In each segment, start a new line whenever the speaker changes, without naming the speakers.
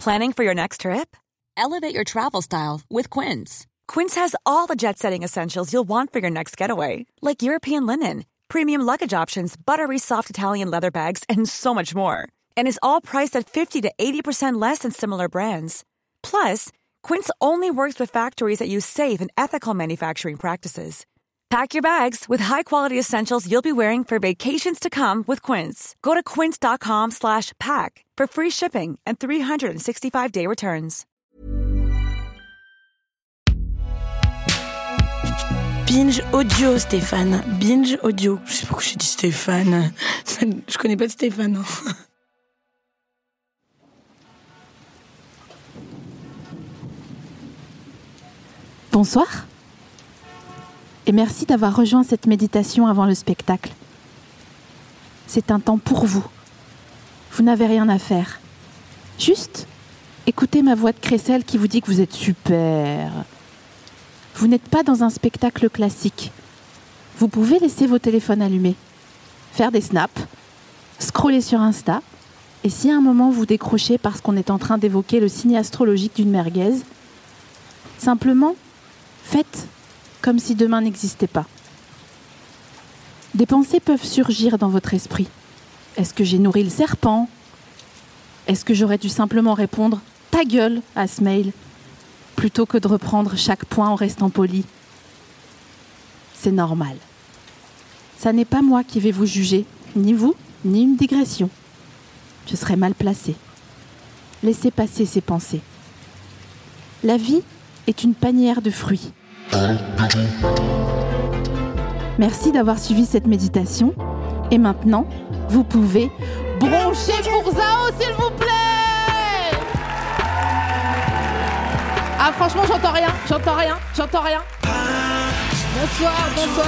Planning for your next trip?
Elevate your travel style with Quince.
Quince has all the jet-setting essentials you'll want for your next getaway, like European linen, premium luggage options, buttery soft Italian leather bags, and so much more. And is all priced at 50 to 80% less than similar brands. Plus, Quince only works with factories that use safe and ethical manufacturing practices. Pack your bags with high-quality essentials you'll be wearing for vacations to come with Quince. Go to quince.com/pack for free shipping and 365-day returns.
Binge audio, Stéphane. Binge audio. Je sais pas pourquoi j'ai dit Stéphane. Je connais pas de Stéphane. Hein.
Bonsoir. Et merci d'avoir rejoint cette méditation avant le spectacle. C'est un temps pour vous. Vous n'avez rien à faire. Juste écoutez ma voix de crécelle qui vous dit que vous êtes super. Vous n'êtes pas dans un spectacle classique. Vous pouvez laisser vos téléphones allumés, faire des snaps, scroller sur Insta, et si à un moment vous décrochez parce qu'on est en train d'évoquer le signe astrologique d'une merguez, simplement faites comme si demain n'existait pas. Des pensées peuvent surgir dans votre esprit. Est-ce que j'ai nourri le serpent ? Est-ce que j'aurais dû simplement répondre « ta gueule » à ce mail, plutôt que de reprendre chaque point en restant poli ? C'est normal. Ça n'est pas moi qui vais vous juger, ni vous, ni une digression. Je serais mal placée. Laissez passer ces pensées. La vie est une panière de fruits. Merci d'avoir suivi cette méditation. Et maintenant, vous pouvez broncher pour Zao, s'il vous plaît. Ah, franchement, j'entends rien. Bonsoir.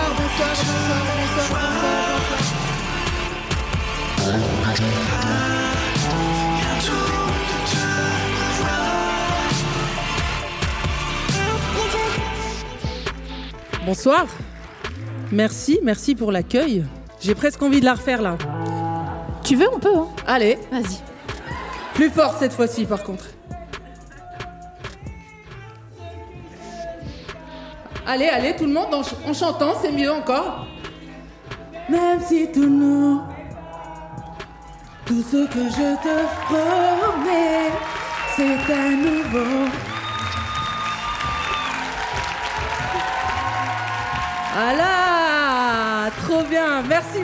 Bonsoir. Merci pour l'accueil. J'ai presque envie de la refaire là.
Tu veux, on peut, hein.
Allez,
Vas-y.
plus fort cette fois-ci par contre. Allez, tout le monde en chantant, c'est mieux encore. Même si tout nous, tout ce que je te promets, c'est à nouveau. Voilà, trop bien, merci.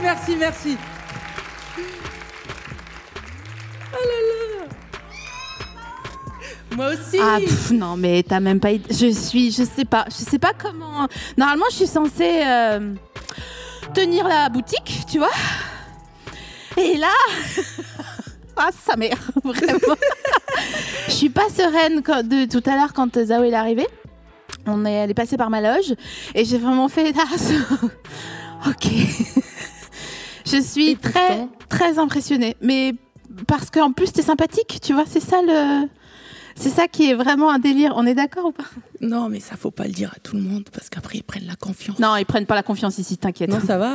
Oh là là. Moi aussi.
Ah non, mais t'as même pas. Je sais pas comment. Normalement, je suis censée tenir la boutique, tu vois. Et là, ah sa mère, vraiment. Je suis pas sereine de tout à l'heure quand Zao est arrivé. Elle est passée par ma loge et j'ai vraiment fait ok. Je suis très impressionnée, mais parce qu'en plus t'es sympathique, tu vois, c'est ça qui est vraiment un délire. On est d'accord ou pas ?
Non, mais ça faut pas le dire à tout le monde parce qu'après ils prennent la confiance.
Non, ils prennent pas la confiance ici, t'inquiète.
Non, ça va.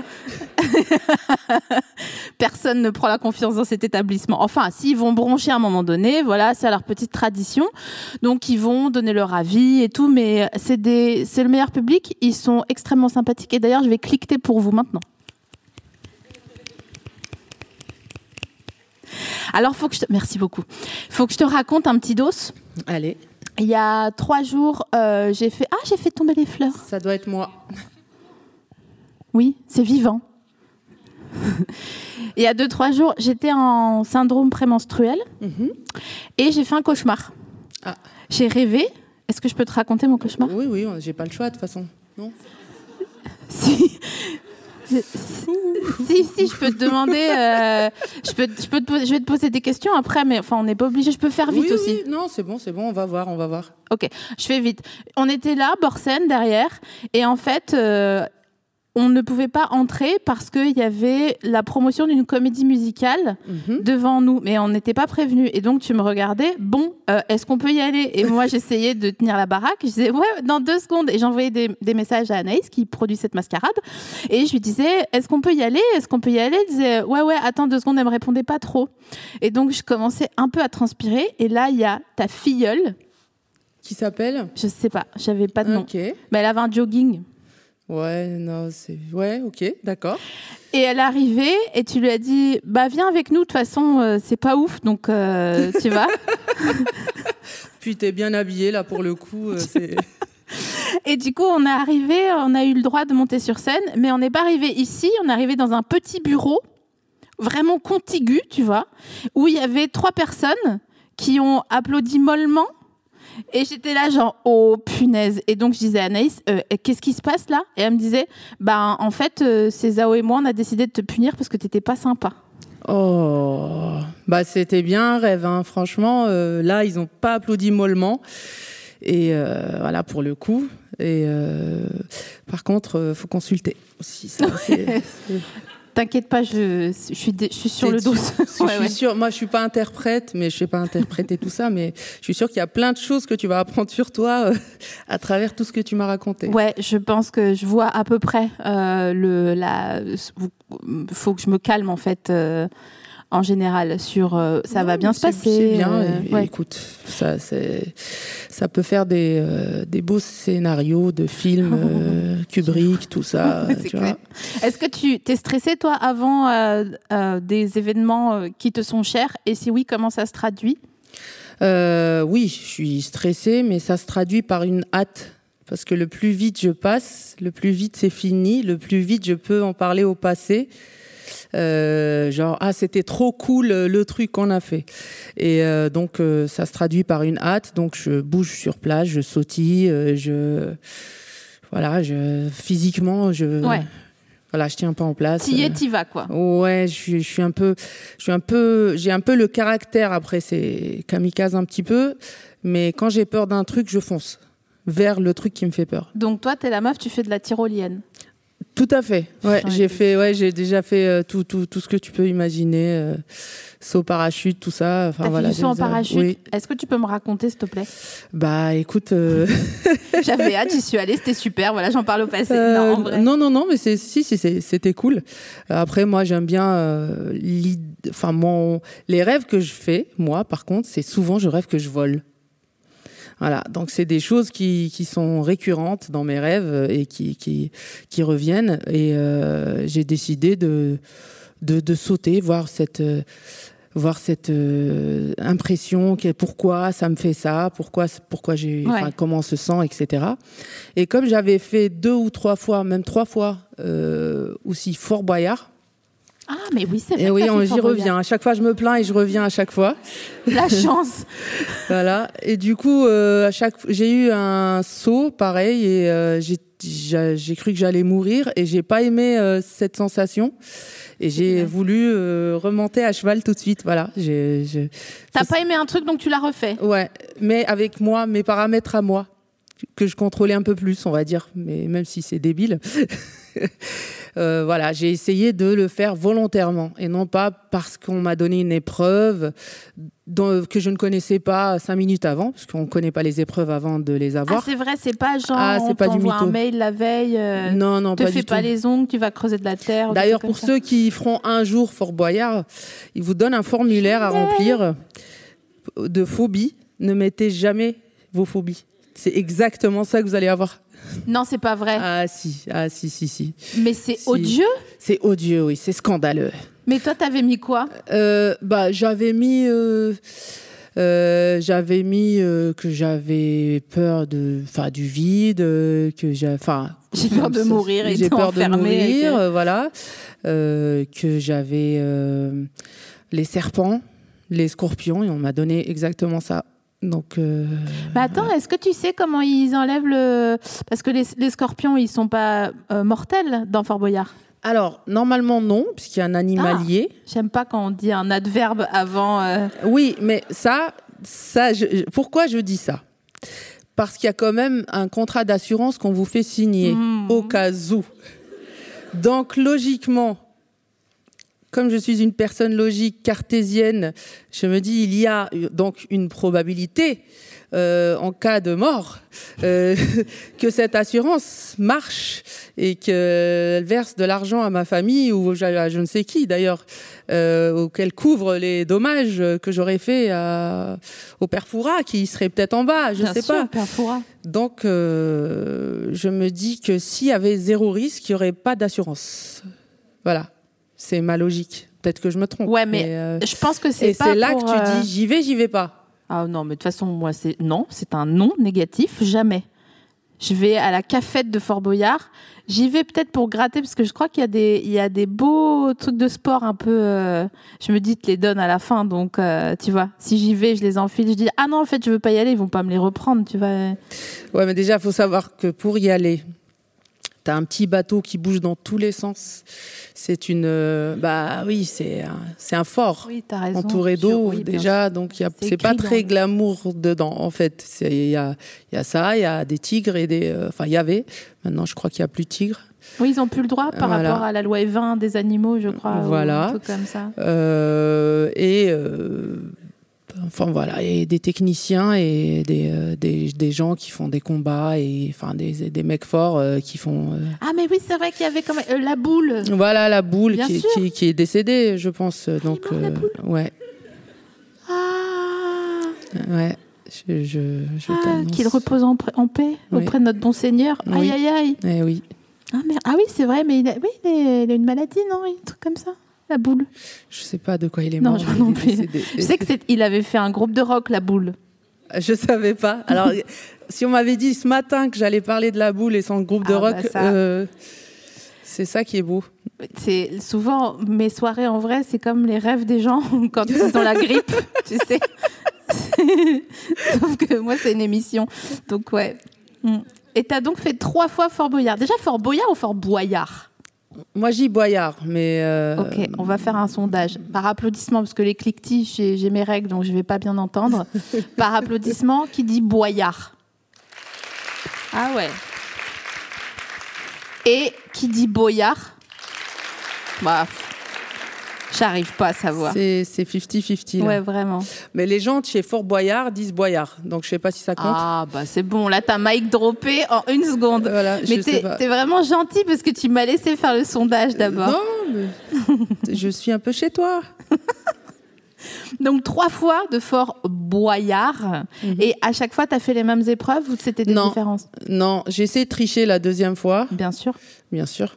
Personne ne prend la confiance dans cet établissement. Enfin, s'ils vont broncher à un moment donné, voilà, c'est leur petite tradition. Donc, ils vont donner leur avis et tout, mais c'est le meilleur public. Ils sont extrêmement sympathiques. Et d'ailleurs, je vais cliqueter pour vous maintenant. Alors, merci beaucoup. Faut que je te raconte un petit dos.
Allez.
Il y a 3 jours, j'ai fait tomber les fleurs.
Ça doit être moi.
Oui, c'est vivant. Il y a 2-3 jours, j'étais en syndrome prémenstruel et j'ai fait un cauchemar. Ah. J'ai rêvé. Est-ce que je peux te raconter mon cauchemar ?
Oui, j'ai pas le choix de toute façon. Non ?
Si. Si, je peux te demander. Je vais te poser des questions après, mais enfin, on n'est pas obligé. Je peux faire vite aussi.
Oui, non, c'est bon, on va voir.
Ok, je fais vite. On était là, Borsen derrière, et en fait, on ne pouvait pas entrer parce qu'il y avait la promotion d'une comédie musicale devant nous, mais on n'était pas prévenus. Et donc, tu me regardais, est-ce qu'on peut y aller ? Et moi, j'essayais de tenir la baraque. Je disais, ouais, dans 2 secondes. Et j'envoyais des messages à Anaïs, qui produit cette mascarade. Et je lui disais, est-ce qu'on peut y aller ? Est-ce qu'on peut y aller ? Elle disait, ouais, attends 2 secondes. Elle me répondait pas trop. Et donc, je commençais un peu à transpirer. Et là, il y a ta filleule.
Qui s'appelle ?
Je sais pas, j'avais pas de nom.
Ok.
Mais elle avait un jogging.
Ouais, non, c'est... Ouais, ok, d'accord.
Et elle est arrivée et tu lui as dit, viens avec nous, de toute façon, c'est pas ouf, donc tu vas.
Puis t'es bien habillée, là, pour le coup. C'est...
Et du coup, on est arrivé, on a eu le droit de monter sur scène, mais on n'est pas arrivé ici, on est arrivé dans un petit bureau, vraiment contigu, tu vois, où il y avait 3 personnes qui ont applaudi mollement. Et j'étais là genre, oh punaise. Et donc je disais à Anaïs, qu'est-ce qui se passe là ? Et elle me disait, en fait, c'est Zao et moi, on a décidé de te punir parce que t'étais pas sympa.
Oh, c'était bien un rêve, hein. Franchement, là, ils ont pas applaudi mollement. Et voilà, pour le coup. Et par contre, faut consulter aussi. Ça, c'est...
T'inquiète pas, je suis sur le dos.
Je suis sûre, moi je suis pas interprète, mais je sais pas interpréter tout ça, mais je suis sûre qu'il y a plein de choses que tu vas apprendre sur toi à travers tout ce que tu m'as raconté.
Ouais, je pense que je vois à peu près faut que je me calme en fait. En général, sur ça va bien se passer.
C'est bien. Écoute, ça peut faire des beaux scénarios de films, Kubrick, tout ça. Tu vois.
Est-ce que tu t'es stressée, toi, avant des événements qui te sont chers ? Et si oui, comment ça se traduit ?
Oui, je suis stressée, mais ça se traduit par une hâte. Parce que le plus vite je passe, le plus vite c'est fini, le plus vite je peux en parler au passé. C'était trop cool le truc qu'on a fait. Et donc ça se traduit par une hâte. Donc je bouge sur place, je sautille, physiquement je tiens pas en place.
T'y vas quoi.
Ouais, j'ai un peu le caractère, après c'est kamikaze un petit peu, mais quand j'ai peur d'un truc, je fonce vers le truc qui me fait peur.
Donc toi, t'es la meuf, tu fais de la tyrolienne.
Tout à fait. Ouais, j'ai déjà fait tout ce que tu peux imaginer, saut parachute, tout ça. Enfin,
fait du saut en parachute. Oui. Est-ce que tu peux me raconter, s'il te plaît ?
Écoute,
j'avais hâte, j'y suis allée, c'était super. Voilà, j'en parle au passé.
Non, en vrai. Non, mais c'était cool. Après, moi, j'aime bien les rêves que je fais. Moi, par contre, c'est souvent je rêve que je vole. Voilà, donc c'est des choses qui sont récurrentes dans mes rêves et qui reviennent. Et j'ai décidé de sauter, voir cette impression, pourquoi ça me fait ça, pourquoi comment on se sent, etc. Et comme j'avais fait 2 ou 3 fois, même 3 fois aussi Fort Boyard.
Ah, mais oui, c'est vrai.
Et oui, j'y reviens. À chaque fois, je me plains et je reviens à chaque fois.
La chance.
Voilà. Et du coup, j'ai eu un saut, pareil, et j'ai cru que j'allais mourir, et j'ai pas aimé cette sensation. Et j'ai voulu remonter à cheval tout de suite. Voilà.
T'as pas aimé un truc, donc tu l'as refait.
Ouais, mais avec moi, mes paramètres à moi, que je contrôlais un peu plus, on va dire. Mais même si c'est débile. Voilà, j'ai essayé de le faire volontairement et non pas parce qu'on m'a donné une épreuve que je ne connaissais pas 5 minutes avant, parce qu'on ne connaît pas les épreuves avant de les avoir.
Ah, c'est vrai, c'est pas genre on t'envoie un mail la veille,
non,
te
pas
fais
du
pas
tout.
les ongles, tu vas creuser de la terre.
D'ailleurs, pour ceux qui feront un jour Fort Boyard, ils vous donnent un formulaire à remplir de phobies. Ne mettez jamais vos phobies. C'est exactement ça que vous allez avoir.
Non, c'est pas vrai.
Ah si.
Mais c'est odieux.
C'est odieux, oui, c'est scandaleux.
Mais toi, t'avais mis quoi ?
J'avais mis que j'avais peur du vide, j'ai peur de mourir et voilà, que j'avais les serpents, les scorpions, et on m'a donné exactement ça. Donc,
mais attends, est-ce que tu sais comment ils enlèvent parce que les scorpions, ils sont pas mortels dans Fort Boyard ?
Alors, normalement, non, puisqu'il y a un animalier.
J'aime pas quand on dit un adverbe avant...
Oui, mais pourquoi je dis ça ? Parce qu'il y a quand même un contrat d'assurance qu'on vous fait signer, au cas où. Donc, logiquement, comme je suis une personne logique cartésienne, je me dis il y a donc une probabilité en cas de mort que cette assurance marche et qu'elle verse de l'argent à ma famille ou à je ne sais qui d'ailleurs, ou qu'elle couvre les dommages que j'aurais fait au père Fouras qui serait peut-être en bas, je ne sais pas.
Père Fouras.
Donc je me dis que s'il y avait zéro risque, il n'y aurait pas d'assurance. Voilà. C'est ma logique. Peut-être que je me trompe.
Ouais, mais je pense que c'est pas
c'est là
pour,
que tu dis j'y vais pas.
Ah non, mais de toute façon, moi, c'est un non négatif, jamais. Je vais à la cafette de Fort Boyard. J'y vais peut-être pour gratter, parce que je crois qu'il y a des beaux trucs de sport un peu... je me dis, ils te les donnent à la fin, donc tu vois, si j'y vais, je les enfile, je dis, ah non, en fait, je veux pas y aller, ils vont pas me les reprendre, tu vois.
Ouais, mais déjà, il faut savoir que pour y aller, t'as un petit bateau qui bouge dans tous les sens. C'est c'est un fort.
Oui, t'as raison.
Entouré d'eau,
Oui,
déjà. Donc, c'est pas très glamour dedans, en fait. Il y a ça, il y a des tigres et des... Enfin, il y avait. Maintenant, je crois qu'il n'y a plus de tigres.
Oui, ils n'ont plus le droit par rapport à la loi E20 des animaux, je crois.
Voilà.
Ou un truc comme ça.
Enfin voilà, et des techniciens et des gens qui font des combats et enfin des mecs forts qui font.
Ah mais oui, c'est vrai qu'il y avait quand même la boule.
Voilà la boule
Bien
qui est décédée, je pense. Donc
la boule.
ouais.
Ah.
Ouais. Je t'annonce.
Qu'il repose en paix auprès de notre bon Seigneur.
Oui.
Aïe aïe aïe.
Eh oui.
Ah merde. Ah oui, c'est vrai, mais il a une maladie, non, un truc comme ça. La boule.
Je sais pas de quoi il est mort.
Non, je non plus. Je sais qu'il avait fait un groupe de rock, la boule.
Je savais pas. Alors, si on m'avait dit ce matin que j'allais parler de la boule et son groupe de rock, c'est ça qui est beau.
C'est souvent mes soirées en vrai, c'est comme les rêves des gens quand ils ont la grippe, tu sais. Sauf que moi, c'est une émission. Donc ouais. Et t'as donc fait 3 fois Fort Boyard. Déjà Fort Boyard ou Fort Boyard?
Moi, j'y Boyard, mais...
Ok, on va faire un sondage. Par applaudissement, parce que les cliquetis, j'ai mes règles, donc je ne vais pas bien entendre. Par applaudissement, qui dit Boyard? Ah ouais. Et qui dit Boyard? Bah, j'arrive pas à savoir.
C'est 50-50. Là.
Ouais, vraiment.
Mais les gens de chez Fort Boyard disent Boyard, donc je sais pas si ça compte.
Ah, bah c'est bon. Là, t'as Mike droppé en 1 seconde.
Voilà,
mais t'es vraiment gentil parce que tu m'as laissé faire le sondage d'abord.
Non, mais je suis un peu chez toi.
Donc 3 fois de Fort Boyard. Et à chaque fois, t'as fait les mêmes épreuves ou c'était des différences?
Non, j'ai essayé de tricher la 2e fois.
Bien sûr.
Bien sûr.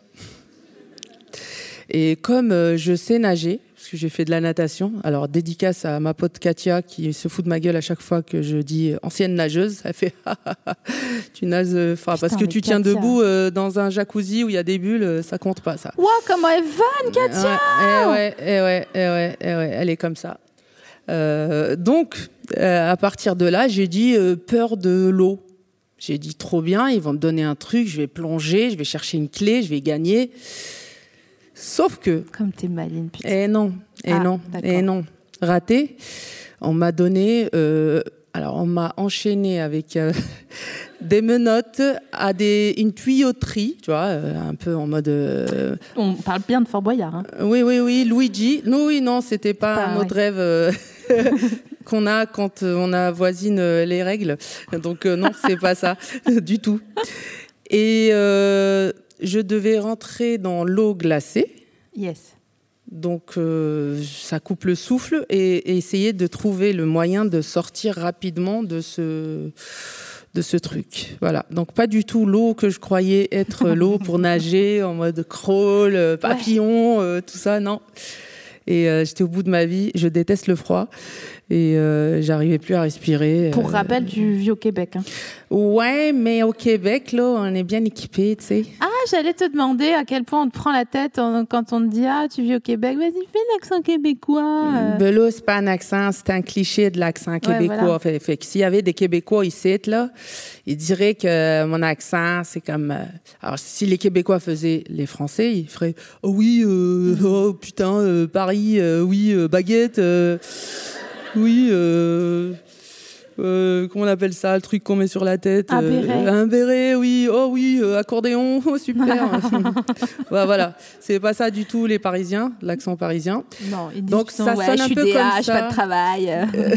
Et comme je sais nager, parce que j'ai fait de la natation, alors dédicace à ma pote Katia qui se fout de ma gueule à chaque fois que je dis ancienne nageuse, elle fait tu nages, parce que tu tiens debout dans un jacuzzi où il y a des bulles, ça compte pas ça.
Wow, comment elle vanne, Katia!
Ouais, elle est comme ça. Donc, à partir de là, j'ai dit peur de l'eau. J'ai dit trop bien, ils vont me donner un truc, je vais plonger, je vais chercher une clé, je vais gagner. Sauf que...
Comme t'es maline, putain.
Et non. Raté. On m'a donné... on m'a enchaîné avec des menottes à une tuyauterie, tu vois, un peu en mode...
On parle bien de Fort Boyard. Hein.
Oui, Luigi. Non, c'était pas un mot de rêve qu'on a quand on avoisine les règles. Donc non, c'est pas ça du tout. Et... je devais rentrer dans l'eau glacée.
Yes.
Donc, ça coupe le souffle et essayer de trouver le moyen de sortir rapidement de ce truc. Voilà. Donc, pas du tout l'eau que je croyais être l'eau pour nager en mode crawl, papillon, tout ça, non. Et j'étais au bout de ma vie. Je déteste le froid. Et j'arrivais plus à respirer.
Pour rappel, tu vis au Québec. Hein.
Ouais, mais au Québec, là, on est bien équipés, tu sais.
Ah, j'allais te demander à quel point on te prend la tête quand on te dit « Ah, tu vis au Québec, vas-y, fais l'accent québécois. »
Ben là, c'est pas un accent, c'est un cliché de l'accent québécois. Voilà. Fait que s'il y avait des Québécois ici, là, ils diraient que mon accent, c'est comme... Alors, si les Québécois faisaient les Français, ils feraient « Oh oui, oh putain, Paris, oui, baguette... oui, comment on appelle ça, le truc qu'on met sur la tête.
Un béret.
Un béret, oui. Oh oui, accordéon, oh, super. Voilà, c'est pas ça du tout les Parisiens, l'accent parisien.
Non, ils disent
donc ça
ouais,
sonne
je
un
suis
peu
DA,
comme
je
ça.
pas de travail.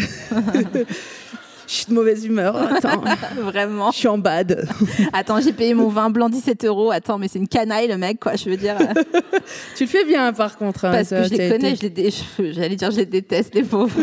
Je suis de mauvaise humeur. Attends,
Vraiment.
je suis en bad.
Attends, j'ai payé mon vin blanc 17 €. Attends, mais c'est une canaille le mec, quoi. Je veux dire.
Tu le fais bien, par contre. Hein,
Parce que je les connais, j'allais dire, je les déteste, les pauvres.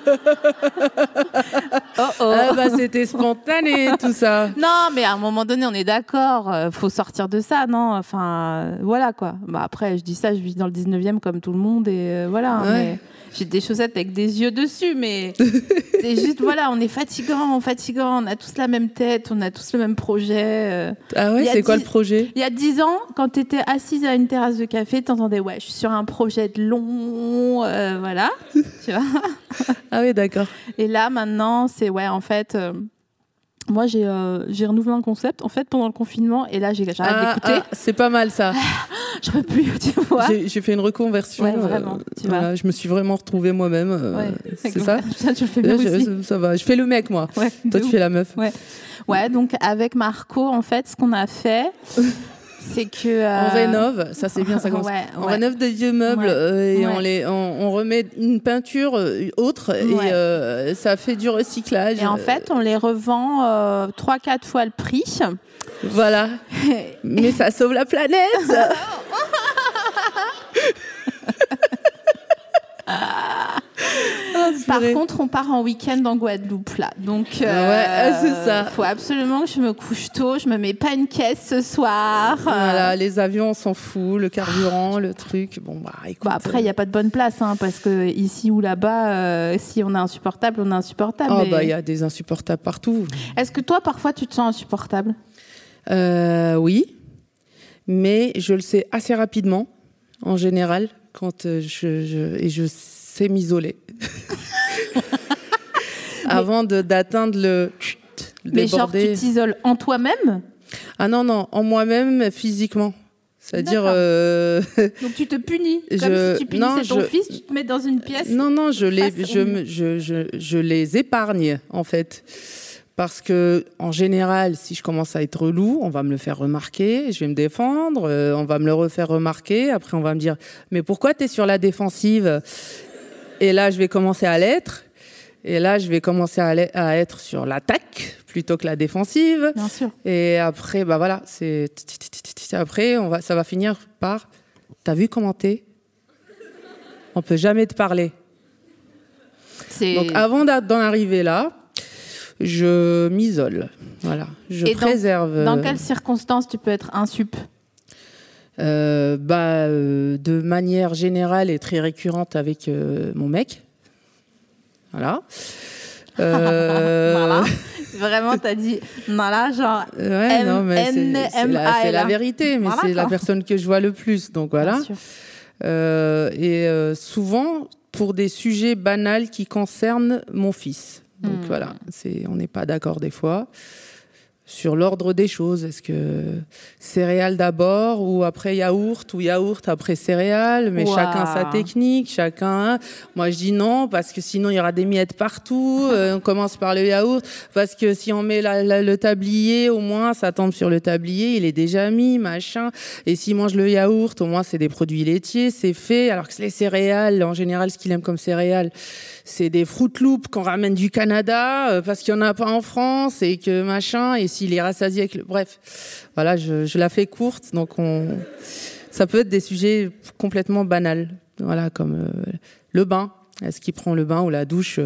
Ah bah c'était spontané tout ça.
Non, mais à un moment donné, on est d'accord. Faut sortir de ça, non? Enfin, voilà quoi. Bah après, je dis ça, je vis dans le 19e comme tout le monde et voilà.
Ouais.
Mais j'ai des chaussettes avec des yeux dessus, mais c'est juste voilà, on est fatigant. On a tous la même tête, on a tous le même projet.
Ah ouais, c'est quoi le projet?
Il y a 10 ans, quand tu étais assise à une terrasse de café, t'entendais ouais, je suis sur un projet de long, voilà, tu vois.
Ah oui, d'accord.
Et là, maintenant, c'est ouais, en fait, moi, j'ai renouvelé un concept, en fait, pendant le confinement, et là, j'arrête d'écouter.
C'est pas mal ça.
Je peux plus, tu vois.
J'ai fait une reconversion.
Ouais, vraiment, tu vois.
Voilà, je me suis vraiment retrouvée moi-même. C'est ça.
Ça, tu le fais bien aussi.
Ça va. Je fais le mec, moi.
Ouais,
toi, tu fais la meuf.
Ouais, donc avec Marco, en fait, ce qu'on a fait, c'est que
on rénove, ça c'est bien, ça commence. On rénove des vieux meubles et on remet une peinture autre et ça fait du recyclage.
Et en fait, on les revend 3-4 fois le prix.
Voilà. Mais ça sauve la planète.
Par contre, on part en week-end en Guadeloupe là, donc c'est ça. Faut absolument que je me couche tôt. Je me mets pas une caisse ce soir.
Voilà, les avions, on s'en fout, le carburant, le truc. Bon bah écoute.
Après, il y a pas de bonne place, hein, parce que ici ou là-bas, si on est insupportable, on est insupportable.
Oh bah il y a des insupportables partout.
Est-ce que toi, parfois, tu te sens insupportable?
Oui, mais je le sais assez rapidement, en général, quand je sais m'isoler. Avant d'atteindre le
mais genre, tu t'isoles en toi-même?
Ah non, en moi-même, physiquement. C'est-à-dire...
Donc tu te punis, comme si tu punissais ton fils, tu te mets dans une pièce?
Non, je les épargne, en fait. Parce que, en général, si je commence à être relou, on va me le faire remarquer, je vais me défendre, on va me le refaire remarquer, après on va me dire « Mais pourquoi t'es sur la défensive ?» Et là, je vais commencer à l'être. Et là, je vais commencer à être sur l'attaque plutôt que la défensive.
Bien sûr.
Et après, bah voilà, après, ça va finir par « T'as vu comment t'es ? On peut jamais te parler. » Donc, avant d'en arriver là, je m'isole. Voilà. Je préserve.
Dans quelles circonstances tu peux être insup?
De manière générale et très récurrente avec mon mec. Voilà.
Voilà. Vraiment, t'as dit voilà, genre
c'est la vérité, mais voilà, c'est la personne que je vois le plus. Donc voilà. Souvent pour des sujets banals qui concernent mon fils. Donc voilà, on n'est pas d'accord des fois sur l'ordre des choses. Est-ce que céréales d'abord ou après yaourt ou yaourt après céréales? Mais chacun sa technique, chacun. Moi je dis non parce que sinon il y aura des miettes partout. On commence par le yaourt parce que si on met le tablier, au moins ça tombe sur le tablier, il est déjà mis, machin. Et s'il mange le yaourt, au moins c'est des produits laitiers, c'est fait. Alors que les céréales, en général, ce qu'il aime comme céréales, c'est des Fruit Loops qu'on ramène du Canada parce qu'il n'y en a pas en France et que machin. Et s'il est rassasié avec bref, voilà, je la fais courte. Donc ça peut être des sujets complètement banals. Voilà, comme le bain. Est-ce qu'il prend le bain ou la douche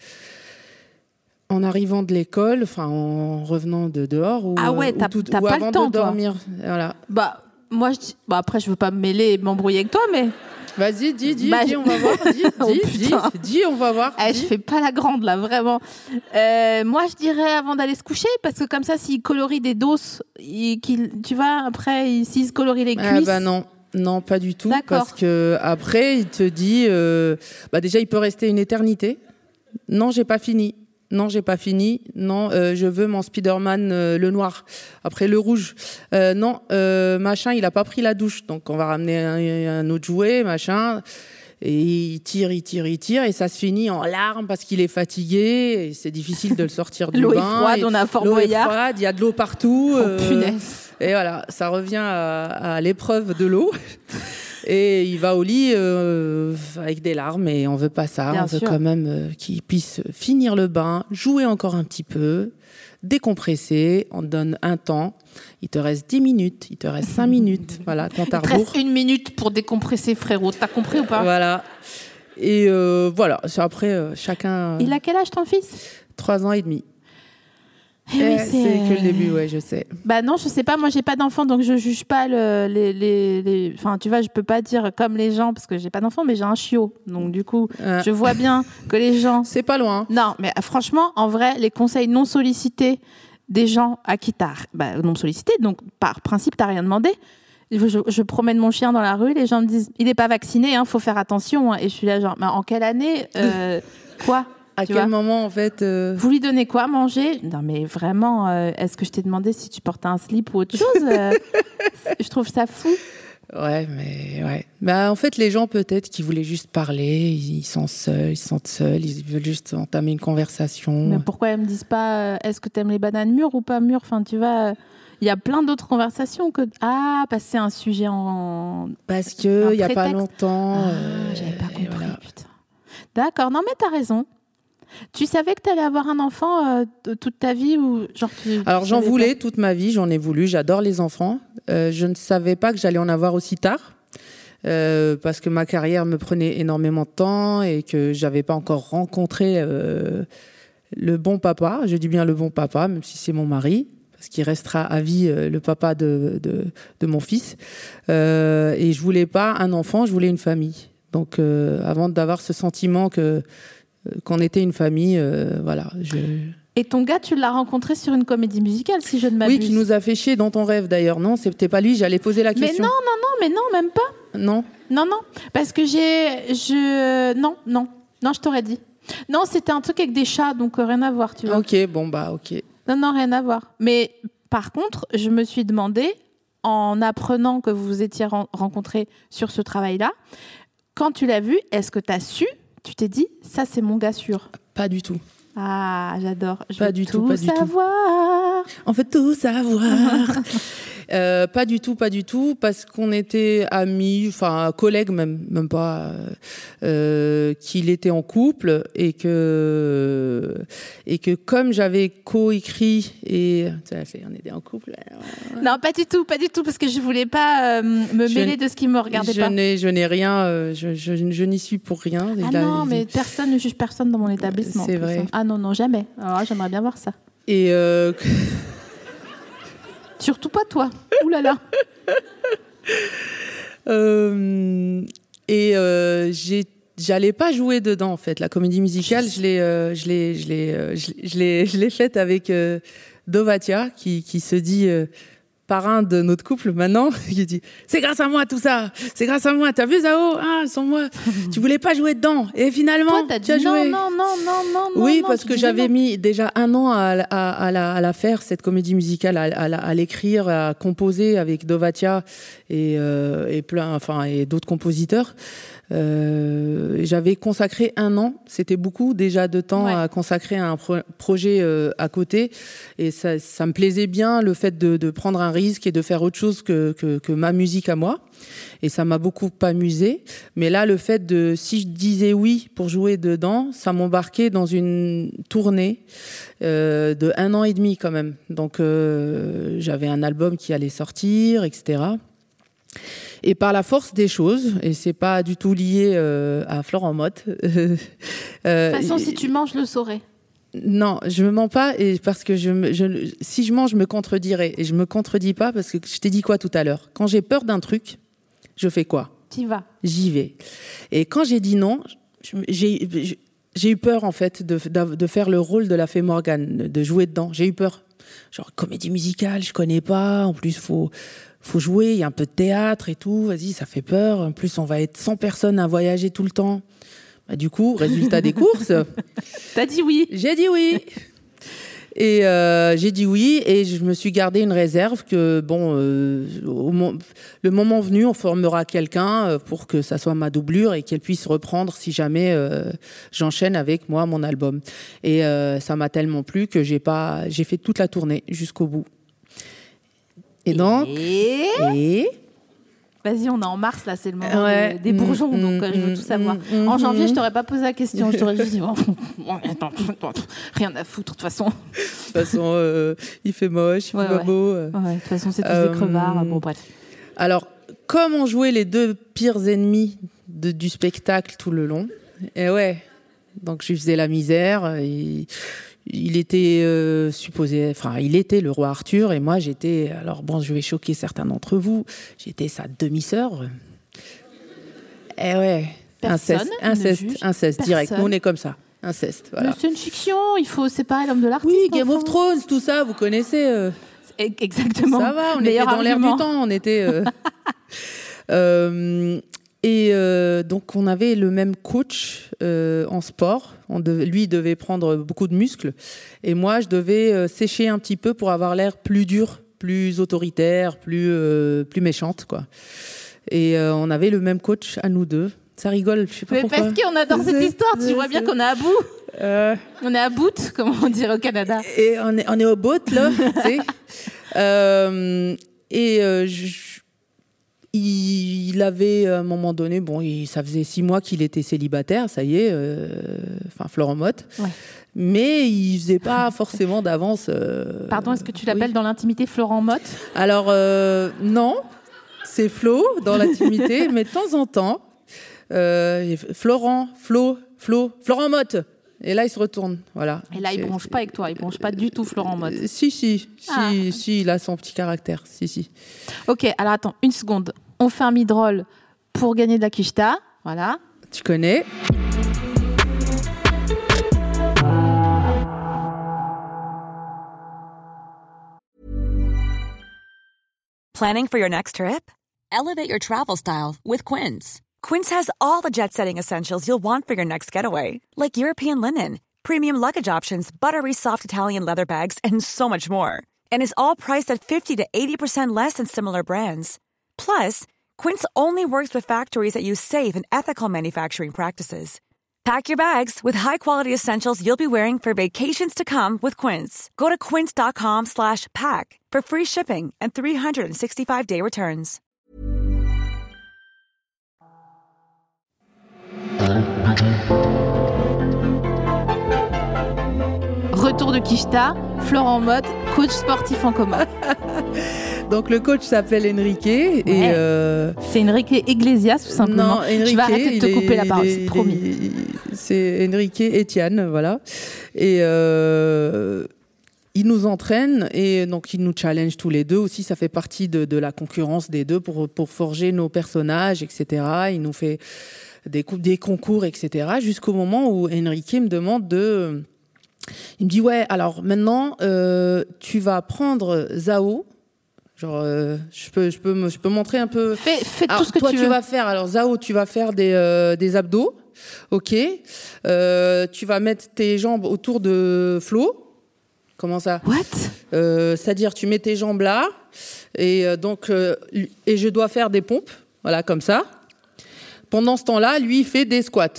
en arrivant de l'école, enfin en revenant de dehors ou,
t'as
ou
pas
avant
le temps,
de dormir. Voilà.
Moi je dis, après je veux pas me mêler et m'embrouiller avec toi, mais
vas-y, dis, on va voir. Dis, on va voir.
Je fais pas la grande, là, vraiment. Moi, je dirais avant d'aller se coucher, parce que comme ça, s'il colorie des doses, tu vois, après, s'il se colorie les cuisses...
Non, pas du tout.
D'accord.
Parce que après, il te dit... déjà, il peut rester une éternité. Non, j'ai pas fini. Non, je veux mon Spider-Man le noir. Après, le rouge. Machin, il a pas pris la douche. Donc, on va ramener un autre jouet, machin. Et il tire, et ça se finit en larmes parce qu'il est fatigué. Et c'est difficile de le sortir du bain.
L'eau est froide, on a Fort Boyard.
Il y a de l'eau partout.
Punaise.
Et voilà, ça revient à l'épreuve de l'eau. Et il va au lit avec des larmes et on veut pas ça.
Bien
on veut
sûr.
quand même qu'il puisse finir le bain, jouer encore un petit peu, décompresser. On te donne un temps. Il te reste 10 minutes, il te reste 5 minutes. Voilà, compte à
Il te
rebours.
reste 1 minute pour décompresser, frérot. T'as compris ou pas?
Voilà. Et voilà, après, chacun...
Il a quel âge, ton fils?
3 ans et demi.
Eh oui,
C'est que le début, ouais, je sais.
Bah non, je sais pas. Moi, j'ai pas d'enfant, donc je juge pas les. Enfin, tu vois, je peux pas dire comme les gens parce que j'ai pas d'enfant, mais j'ai un chiot. Donc du coup, je vois bien que les gens.
C'est pas loin.
Non, mais franchement, en vrai, les conseils non sollicités des gens à qui t'as non sollicités, donc par principe, t'as rien demandé. Je promène mon chien dans la rue, les gens me disent, il est pas vacciné, hein, faut faire attention. Hein. Et je suis là, genre, mais en quelle année quoi?
À
Tu
quel
vois
moment, en fait
Vous lui donnez quoi à manger? Non, mais vraiment, est-ce que je t'ai demandé si tu portais un slip ou autre chose? Je trouve ça fou.
Ouais, mais ouais. Bah, en fait, les gens, peut-être, qui voulaient juste parler, ils sont seuls, ils se sentent seuls, ils veulent juste entamer une conversation.
Mais pourquoi elles me disent pas est-ce que t'aimes les bananes mûres ou pas mûres? Enfin, tu vois, il y a plein d'autres conversations que parce que c'est un sujet en
Parce que il y a pas
prétexte.
longtemps.
J'avais pas compris.
voilà.
Putain. D'accord. Non, mais t'as raison. Tu savais que t'allais avoir un enfant toute ta vie ou genre
Alors j'en
savais
voulais toute ma vie, j'en ai voulu, j'adore les enfants. Je ne savais pas que j'allais en avoir aussi tard. Parce que ma carrière me prenait énormément de temps et que j'avais pas encore rencontré le bon papa. Je dis bien le bon papa, même si c'est mon mari, parce qu'il restera à vie le papa de mon fils. Et je voulais pas un enfant, je voulais une famille. Donc avant d'avoir ce sentiment qu'on était une famille, voilà.
Et ton gars, tu l'as rencontré sur une comédie musicale, si je ne m'abuse.
Oui, qui nous a fait chier dans ton rêve d'ailleurs. Non, c'était pas lui, j'allais poser la question.
Mais non, même pas.
Non.
Non, parce que non, je t'aurais dit. Non, c'était un truc avec des chats, donc rien à voir, tu vois.
Ok, bon bah ok.
Non, rien à voir. Mais par contre, je me suis demandé, en apprenant que vous vous étiez rencontrés sur ce travail-là, quand tu l'as vu, est-ce que tu as su, tu t'es dit, ça c'est mon gars sûr?
Pas du tout.
Ah, j'adore. Je
Pas
veux
du
tout
tout, pas du tout.
savoir.
On veut tout savoir. Pas du tout, parce qu'on était amis, enfin collègues même pas, qu'il était en couple et que comme j'avais coécrit et on était en couple.
Non, pas du tout, parce que je voulais pas me mêler de ce qui me regardait pas.
Je n'ai rien, je n'y suis pour rien.
Mais personne ne juge personne dans mon établissement.
C'est vrai.
Ah non, jamais. Alors j'aimerais bien voir ça.
Et
surtout pas toi. Ouh là là.
J'allais pas jouer dedans en fait. La comédie musicale, je l'ai faite avec Dovatia qui se dit parrain de notre couple maintenant. Il dit c'est grâce à moi tout ça. C'est grâce à moi. T'as vu Zao? Ah, sans moi. Tu voulais pas jouer dedans. Et finalement,
toi,
tu as joué.
Non.
Oui,
non,
parce que j'avais mis déjà 1 an à la faire, cette comédie musicale, à l'écrire, à composer avec Dovatia et d'autres compositeurs. J'avais consacré 1 an, c'était beaucoup déjà de temps à consacrer à un projet à côté, et ça me plaisait bien le fait de prendre un risque et de faire autre chose que ma musique à moi, et ça m'a beaucoup amusé. Mais là, le fait si je disais oui pour jouer dedans, ça m'embarquait dans une tournée de 1 an et demi quand même. Donc j'avais un album qui allait sortir, etc. Et par la force des choses, et c'est pas du tout lié à Florent Mott.
De toute façon, si tu manges, je le saurais.
Non, je me mens pas, et parce que si je mens, je me contredirais. Et je me contredis pas parce que je t'ai dit quoi tout à l'heure? Quand j'ai peur d'un truc, je fais quoi?
T'y vas.
J'y vais. Et quand j'ai dit non, j'ai eu peur en fait de faire le rôle de la Fée Morgane, de jouer dedans. J'ai eu peur. Genre comédie musicale, je connais pas. En plus, faut jouer, il y a un peu de théâtre et tout. Vas-y, ça fait peur. En plus, on va être 100 personnes à voyager tout le temps. Bah, du coup, résultat des courses.
T'as dit oui.
J'ai dit oui. Et j'ai dit oui, et je me suis gardé une réserve que, le moment venu, on formera quelqu'un pour que ça soit ma doublure et qu'elle puisse reprendre si jamais j'enchaîne avec moi mon album. Et ça m'a tellement plu que j'ai fait toute la tournée jusqu'au bout. Et donc...
Vas-y, on est en mars, là, c'est le moment des bourgeons, donc je veux tout savoir. En janvier, je t'aurais pas posé la question, je t'aurais juste dit, attends, rien à foutre, de toute façon.
De toute façon, il fait moche, il fait pas beau.
De toute façon, c'est tous des crevards, bon, bref.
Alors, comme on jouait les deux pires ennemis du spectacle tout le long, donc je lui faisais la misère, il était il était le roi Arthur et moi j'étais, alors bon, je vais choquer certains d'entre vous, j'étais sa demi-sœur. Inceste direct. Nous on est comme ça, inceste. Voilà.
Mais c'est une fiction, il faut séparer l'homme de l'artiste.
Oui, Game of Thrones, tout ça, vous connaissez.
Exactement.
Ça va, on était dans l'air du temps, on était. Donc on avait le même coach en sport. Lui devait prendre beaucoup de muscles et moi je devais sécher un petit peu pour avoir l'air plus dur, plus autoritaire, plus méchante quoi. Et on avait le même coach à nous deux. Ça rigole, je sais pas pourquoi.
Parce qu'on adore cette histoire. Tu vois bien qu'on est à bout. On est à bout, comme on dirait au Canada.
Et on est au bout là. Tu sais. Il avait, à un moment donné, ça faisait 6 mois qu'il était célibataire, ça y est, Florent Mott. Ouais. Mais il faisait pas forcément d'avance.
Pardon, est-ce que tu l'appelles dans l'intimité Florent Mott ?
Alors, non, c'est Flo dans l'intimité, mais de temps en temps, Florent Mott. Et là, il se retourne, voilà.
Et là, il bronche pas avec toi, il bronche pas du tout Florent Mott.
Si, il a son petit caractère, si.
Ok, alors attends, une seconde. On fait un mid-roll pour gagner de la quicheta, voilà.
Tu connais.
Planning for your next trip? Elevate your travel style with Quince.
Quince has all the jet-setting essentials you'll want for your next getaway, like European linen, premium luggage options, buttery soft Italian leather bags, and so much more. And is all priced at 50 to 80% less than similar brands. Plus, Quince only works with factories that use safe and ethical manufacturing practices. Pack your bags with high-quality essentials you'll be wearing for vacations to come with Quince. Go to quince.com/pack for free shipping and 365-day returns.
Retour de quicheta, Florent Mott, coach sportif en coma.
Donc le coach s'appelle Enrique et
c'est Enrique Iglesias tout simplement.
Non, Enrique,
je vais arrêter de te couper la parole, c'est promis.
C'est Enrique Etienne, voilà. Et il nous entraîne et donc il nous challenge tous les deux aussi. Ça fait partie de la concurrence des deux pour forger nos personnages, etc. Il nous fait des concours, etc. Jusqu'au moment où Enrique me demande il me dit alors maintenant tu vas prendre Zao. Genre je peux montrer un peu.
Fais tout ce que
toi,
tu veux.
Tu vas faire alors Zao, tu vas faire des abdos. OK. Tu vas mettre tes jambes autour de Flo. Comment ça ?
What ?
C'est-à-dire tu mets tes jambes là et et je dois faire des pompes, voilà comme ça. Pendant ce temps-là, lui il fait des squats.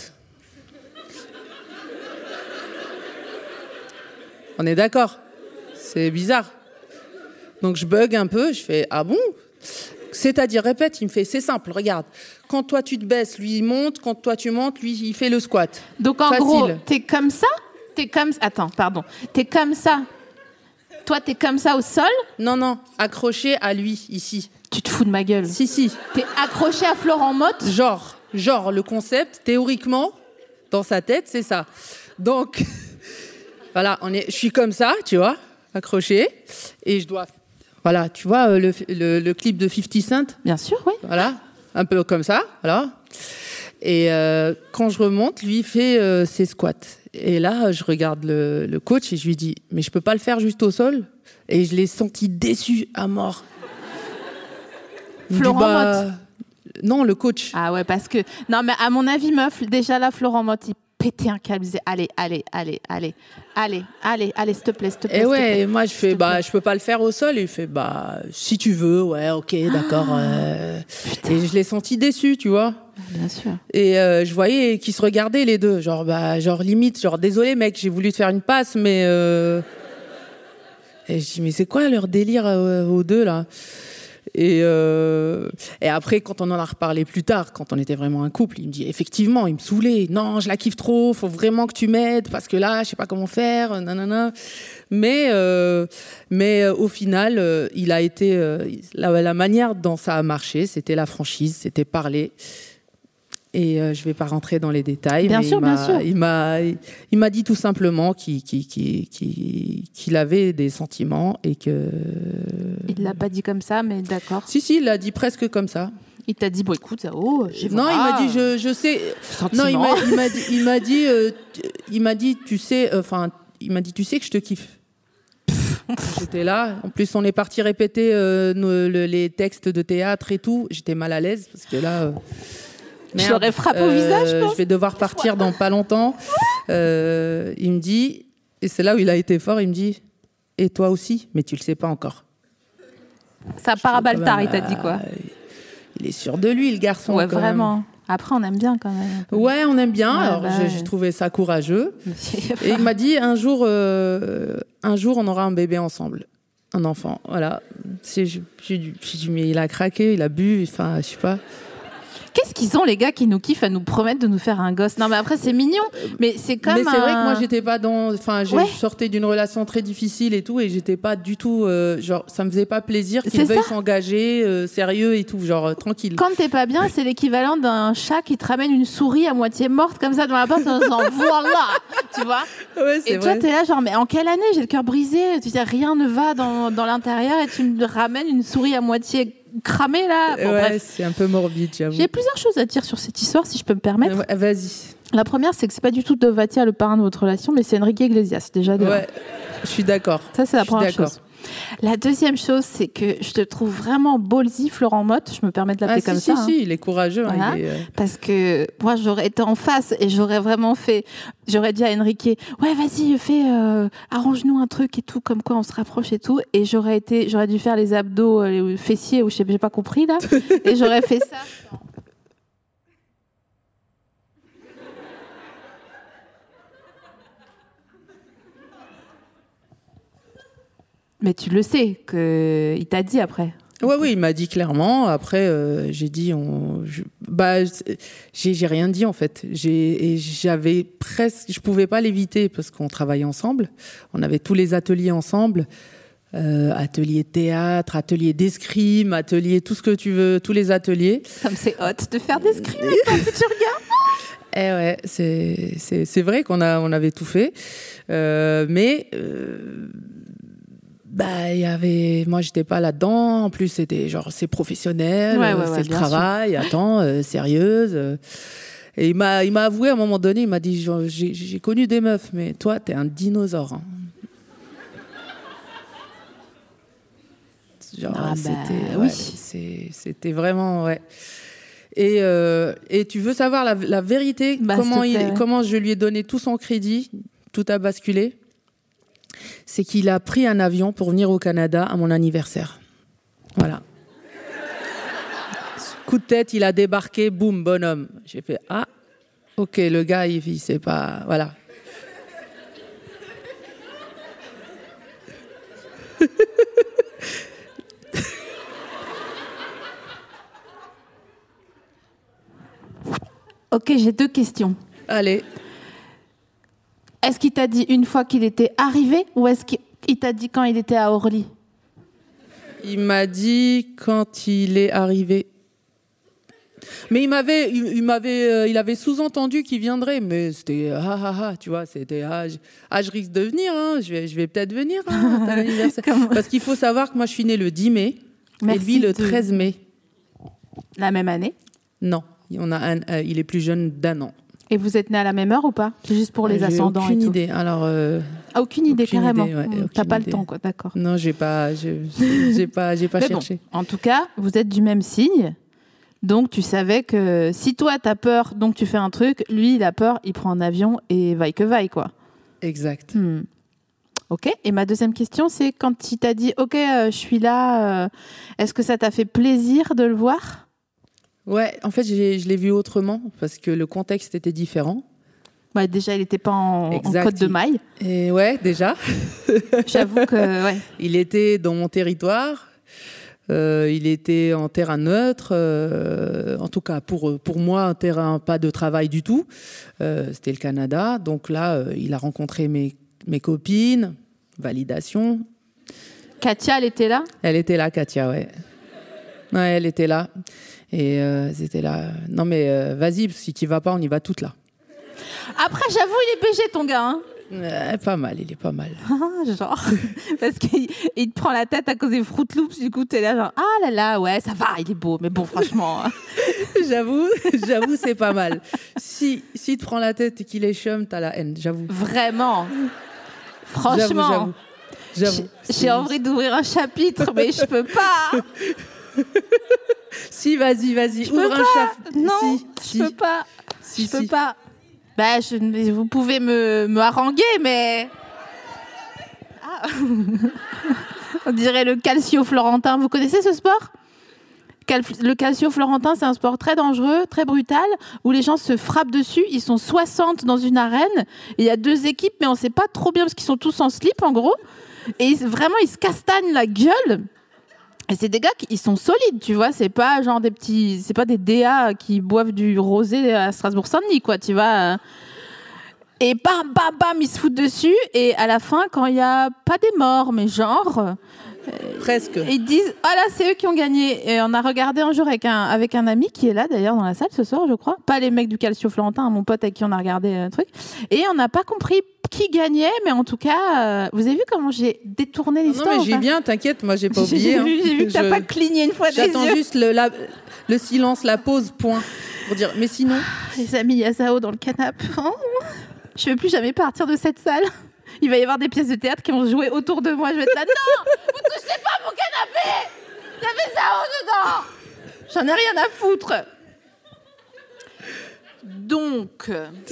On est d'accord ? C'est bizarre. Donc je bug un peu, je fais ah bon ? C'est-à-dire répète, il me fait c'est simple, regarde. Quand toi tu te baisses, lui il monte, quand toi tu montes, lui il fait le squat.
Donc en gros, t'es comme ça ? Attends, pardon. T'es comme ça. Toi t'es comme ça au sol ?
Non, accroché à lui ici.
Tu te fous de ma gueule.
Si.
T'es accroché à Florent Mott ?
Genre le concept théoriquement dans sa tête, c'est ça. Donc voilà, je suis comme ça, tu vois, accroché et je dois voilà, tu vois le clip de 50 Cent ?
Bien sûr, oui.
Voilà, un peu comme ça, voilà. Et quand je remonte, lui fait ses squats. Et là, je regarde le coach et je lui dis « Mais je peux pas le faire juste au sol ?» Et je l'ai senti déçu à mort.
Florent Mott ?
Non, le coach.
Ah ouais, parce que... Non, mais à mon avis, meuf, déjà là, Florent Mott, péter un câble. Il disait allez, s'il te plaît.
Et ouais, et moi je fais je peux pas le faire au sol. Et il fait si tu veux, ouais, ok, d'accord. Et je l'ai senti déçu, tu vois.
Bien sûr.
Et je voyais qu'ils se regardaient les deux, genre limite, désolé mec, j'ai voulu te faire une passe, mais et je dis mais c'est quoi leur délire aux deux là? Et après, quand on en a reparlé plus tard, quand on était vraiment un couple, il me dit effectivement, il me saoulait. Non, je la kiffe trop, faut vraiment que tu m'aides parce que là, je sais pas comment faire, nanana. Mais au final, il a été la manière dont ça a marché, c'était la franchise, c'était parler. Et je vais pas rentrer dans les détails.
Bien sûr.
Il m'a dit tout simplement qu'il avait des sentiments et que.
Il l'a pas dit comme ça, mais d'accord.
Si, il l'a dit presque comme ça.
Il t'a dit écoute, j'ai
non, il m'a dit je sais.
Sentiments.
Non, il m'a dit tu sais que je te kiffe. J'étais là. En plus, on est parti répéter les textes de théâtre et tout. J'étais mal à l'aise parce que là.
Je l'aurais frappé au visage, je pense.
Je vais devoir partir dans pas longtemps. Il me dit, et c'est là où il a été fort, il me dit, et toi aussi, mais tu le sais pas encore.
Ça part à Baltar, il t'a dit quoi?
Il est sûr de lui, le garçon.
Ouais, vraiment. Après, on aime bien quand même.
Ouais, on aime bien.
Ouais,
alors, j'ai trouvé ça courageux. Et il m'a dit, un jour, on aura un bébé ensemble. Un enfant, voilà. J'ai dit, mais il a craqué, il a bu, enfin, je sais pas.
Qu'est-ce qu'ils ont, les gars, qui nous kiffent à nous promettre de nous faire un gosse? Non, mais après, c'est mignon. Mais c'est comme.
Mais c'est vrai que moi, j'étais pas dans. Enfin, je sortais d'une relation très difficile et tout, et j'étais pas du tout. Ça me faisait pas plaisir qu'il veuille s'engager, sérieux et tout, tranquille.
Quand t'es pas bien, c'est l'équivalent d'un chat qui te ramène une souris à moitié morte comme ça devant la porte en disant voilà, tu vois.
Ouais, c'est
et toi,
vrai.
T'es là, genre, mais en quelle année? J'ai le cœur brisé. Tu dis rien ne va dans l'intérieur et tu me ramènes une souris à moitié cramé là. Bon,
ouais,
bref.
c'est un peu morbide, j'avoue.
J'ai plusieurs choses à dire sur cette histoire, si je peux me permettre.
Ouais, vas-y.
La première, c'est que c'est pas du tout Dovatia le parrain de votre relation, mais c'est Enrique Iglesias, déjà.
Ouais, je suis d'accord.
Ça, c'est la première chose. La deuxième chose, c'est que je te trouve vraiment ballsy, Florent Motte. Je me permets de l'appeler comme ça.
Si, il est courageux.
Voilà.
Il est,
Parce que moi, j'aurais été en face et j'aurais dit à Enrique, ouais, vas-y, arrange-nous un truc et tout, comme quoi on se rapproche et tout. Et j'aurais dû faire les abdos, les fessiers, ou j'ai pas compris là. Et j'aurais fait ça. Mais tu le sais, qu'il t'a dit après.
Oui, il m'a dit clairement. Après, j'ai dit, j'ai rien dit en fait. J'avais presque, je pouvais pas l'éviter parce qu'on travaillait ensemble. On avait tous les ateliers ensemble, atelier théâtre, atelier d'escrime, atelier tout ce que tu veux, tous les ateliers.
Comme c'est hot de faire d'escrime avec ton futur gars.
Eh ouais, c'est vrai qu'on avait tout fait, mais. Moi j'étais pas là-dedans. En plus c'était c'est professionnel, c'est le travail. Sûr. Attends, sérieuse. Et il m'a avoué à un moment donné, il m'a dit j'ai connu des meufs, mais toi t'es un dinosaure. Hein. C'était vraiment Et tu veux savoir la vérité, comment je lui ai donné tout son crédit, tout a basculé. C'est qu'il a pris un avion pour venir au Canada à mon anniversaire. Voilà. Coup de tête, il a débarqué, boum, bonhomme. J'ai fait ok, le gars, il sait pas, voilà.
Ok, j'ai 2 questions.
Allez.
Est-ce qu'il t'a dit une fois qu'il était arrivé ou est-ce qu'il t'a dit quand il était à Orly?
Il m'a dit quand il est arrivé. Mais il avait sous-entendu qu'il viendrait, mais c'était tu vois, c'était je risque de venir, hein, je vais peut-être venir à ton anniversaire. Parce qu'il faut savoir que moi je suis née le 10 mai et lui le 13 mai.
La même année?
Non, il est plus jeune d'1 an.
Et vous êtes nés à la même heure ou pas? C'est juste pour les ascendants.
Aucune
et tout.
idée. Alors,
aucune idée carrément. T'as pas
idée.
Le temps, quoi. D'accord.
Non, j'ai pas cherché.
Bon, en tout cas, vous êtes du même signe. Donc, tu savais que si toi, t'as peur, donc tu fais un truc, lui, il a peur, il prend un avion et vaille que vaille, quoi.
Exact.
Ok. Et ma deuxième question, c'est quand il t'a dit « Ok, je suis là », est-ce que ça t'a fait plaisir de le voir ?
Ouais, en fait, je l'ai vu autrement parce que le contexte était différent.
Ouais, déjà, il n'était pas en côte de maille.
Et ouais, déjà.
J'avoue que, ouais.
Il était dans mon territoire. Il était en terrain neutre, en tout cas pour moi, un terrain pas de travail du tout. C'était le Canada. Donc là, il a rencontré mes copines, validation.
Katia, elle était là ?
Elle était là, Katia, ouais. Ouais, elle était là. Et c'était là. Non mais vas-y, si tu vas pas, on y va toutes là.
Après, j'avoue, il est BG ton gars, hein.
Pas mal, il est pas mal.
Genre, parce qu'il te prend la tête à cause des Fruit Loops, du coup, t'es là genre, ah là là, ouais, ça va, il est beau, mais bon, franchement.
J'avoue, c'est pas mal. Si te prend la tête et qu'il est chum, t'as la haine, j'avoue.
Vraiment. Franchement.
J'avoue.
J'ai envie d'ouvrir un chapitre, mais je peux pas.
Si, vas-y, ouvre un chapitre.
Non, je peux pas. Je peux pas. Bah, vous pouvez me haranguer, mais... Ah. On dirait le calcio-florentin. Vous connaissez ce sport ? Le calcio-florentin, c'est un sport très dangereux, très brutal, où les gens se frappent dessus. Ils sont 60 dans une arène. Il y a 2 équipes, mais on ne sait pas trop bien parce qu'ils sont tous en slip, en gros. Et vraiment, ils se castagnent la gueule. Et c'est des gars qui sont solides, tu vois. C'est pas genre c'est pas des DA qui boivent du rosé à Strasbourg-Saint-Denis, quoi, tu vois. Et bam, bam, bam, ils se foutent dessus. Et à la fin, quand il y a pas des morts, mais genre...
Presque.
Ils disent, ah là, c'est eux qui ont gagné. Et on a regardé un jour avec un ami qui est là, d'ailleurs, dans la salle ce soir, je crois. Pas les mecs du Calcio-Florentin, mon pote avec qui on a regardé un truc. Et on n'a pas compris qui gagnait, mais en tout cas, vous avez vu comment j'ai détourné l'histoire?
Non, mais j'ai bien, t'inquiète, moi j'ai pas oublié.
J'ai vu que t'as pas cligné une fois des yeux.
J'attends juste le silence, la pause, point. Pour dire, mais sinon...
Les amis Yasao dans le canapé. Oh, je veux plus jamais partir de cette salle. Il va y avoir des pièces de théâtre qui vont se jouer autour de moi. Je vais être là, non, vous touchez pas mon canapé. Il y avait Zao dedans. J'en ai rien à foutre. Donc...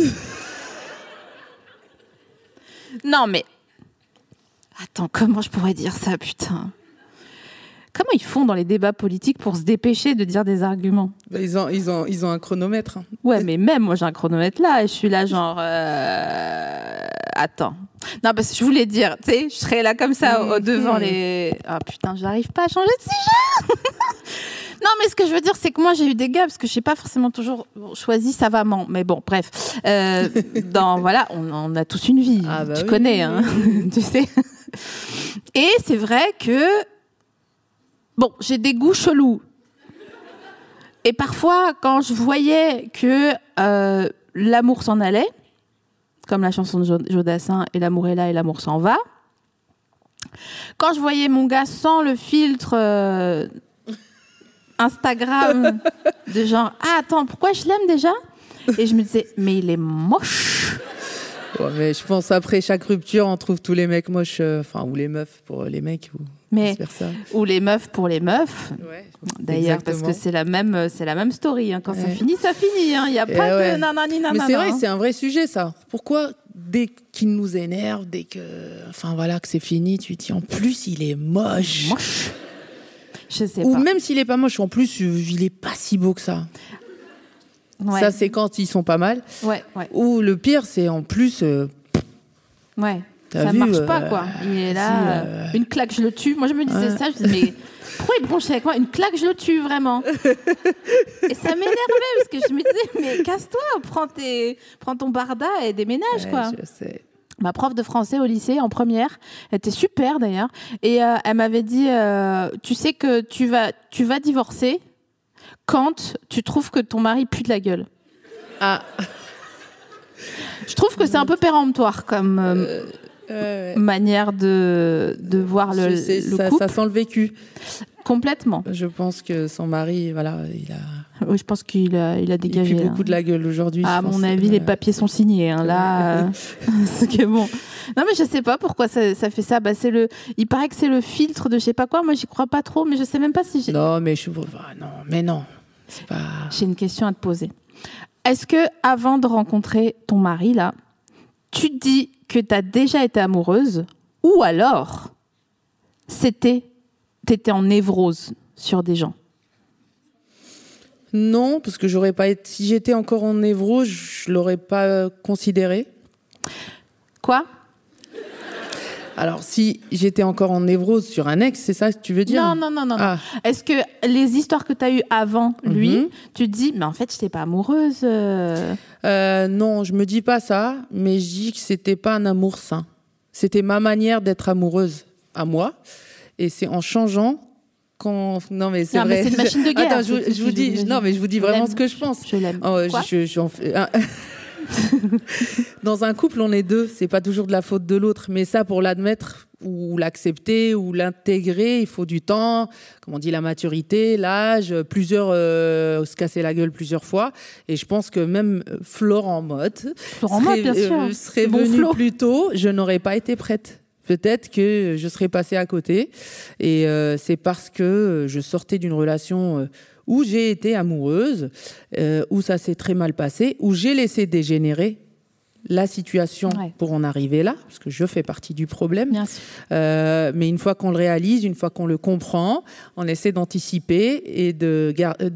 Non, mais... Attends, comment je pourrais dire ça, putain? Comment ils font dans les débats politiques pour se dépêcher de dire des arguments?
Bah, ils ont un chronomètre. Hein.
Ouais, mais même moi, j'ai un chronomètre là, et je suis là genre... Attends. Non, parce que je voulais dire, tu sais, je serais là comme ça, devant les... Ah putain, j'arrive pas à changer de sujet. Non, mais ce que je veux dire, c'est que moi, j'ai eu des gars, parce que je n'ai pas forcément toujours choisi savamment. Mais bon, bref. Voilà, on a tous une vie. Ah bah tu connais, hein, tu sais. Et c'est vrai que... Bon, j'ai des goûts chelous. Et parfois, quand je voyais que l'amour s'en allait, comme la chanson de Jodassin, et l'amour est là et l'amour s'en va, quand je voyais mon gars sans le filtre Instagram, de genre, ah attends, pourquoi je l'aime déjà? Et je me disais, mais il est moche.
Ouais, mais je pense après chaque rupture, on trouve tous les mecs moches, ou les meufs pour les mecs, ou vice-versa.
Ou les meufs pour les meufs. Ouais, d'ailleurs,
exactement.
parce que c'est la même story. Hein. Quand ça finit, ça finit. Il n'y a pas de nanani nanana.
Mais c'est vrai, c'est un vrai sujet, ça. Pourquoi, dès qu'il nous énerve, dès que, que c'est fini, tu te dis, en plus, il est moche.
Je sais
Ou
pas.
même s'il est pas moche, en plus, il est pas si beau que ça. Ouais. Ça, c'est quand ils sont pas mal.
Ouais.
Ou le pire, c'est en plus...
ouais. Ça marche pas, quoi. Il est là, une claque, je le tue. Moi, je me disais ça, je me disais, mais pourquoi il bronchait avec moi? Une claque, je le tue, vraiment. Et ça m'énervait, parce que je me disais, mais casse-toi, prends ton barda et déménage, quoi.
Je sais.
Ma prof de français au lycée, en première, elle était super, d'ailleurs. Et elle m'avait dit, tu sais que tu vas divorcer quand tu trouves que ton mari pue de la gueule. Ah. Je trouve que c'est un peu péremptoire comme manière de voir le couple.
Ça sent le vécu.
Complètement.
Je pense que son mari, il a...
Oui, je pense qu'il a dégagé.
Il pue beaucoup de la gueule aujourd'hui.
À mon avis, les papiers sont signés. Hein, là, c'est bon. Non, mais je sais pas pourquoi ça fait ça. Bah, il paraît que c'est le filtre de je sais pas quoi. Moi, j'y crois pas trop, mais je sais même pas si j'ai...
Non, mais non.
J'ai une question à te poser. Est-ce que avant de rencontrer ton mari, là, tu te dis que tu as déjà été amoureuse ou alors t'étais en névrose sur des gens?
Non, parce que si j'étais encore en névrose, je l'aurais pas considéré.
Quoi?
Alors, si j'étais encore en névrose sur un ex, c'est ça que tu veux dire?
Non. Ah. Est-ce que les histoires que tu as eues avant lui, tu te dis, mais en fait, je n'étais pas amoureuse
Non, je me dis pas ça, mais je dis que c'était pas un amour sain. C'était ma manière d'être amoureuse à moi. Et c'est en changeant Non, mais c'est vrai.
Mais c'est une machine de guerre.
Attends, je vous dis... Non, mais je vous dis vraiment ce que je pense.
Je l'aime.
Dans un couple, on est deux. C'est pas toujours de la faute de l'autre. Mais ça, pour l'admettre ou l'accepter ou l'intégrer, il faut du temps. Comme on dit, la maturité, l'âge, se casser la gueule plusieurs fois. Et je pense que même Florent Mott
bien sûr.
serait venu plus tôt. Je n'aurais pas été prête. Peut-être que je serais passée à côté. Et c'est parce que je sortais d'une relation où j'ai été amoureuse, où ça s'est très mal passé, où j'ai laissé dégénérer la situation pour en arriver là, parce que je fais partie du problème.
Bien sûr.
Mais une fois qu'on le réalise, une fois qu'on le comprend, on essaie d'anticiper et de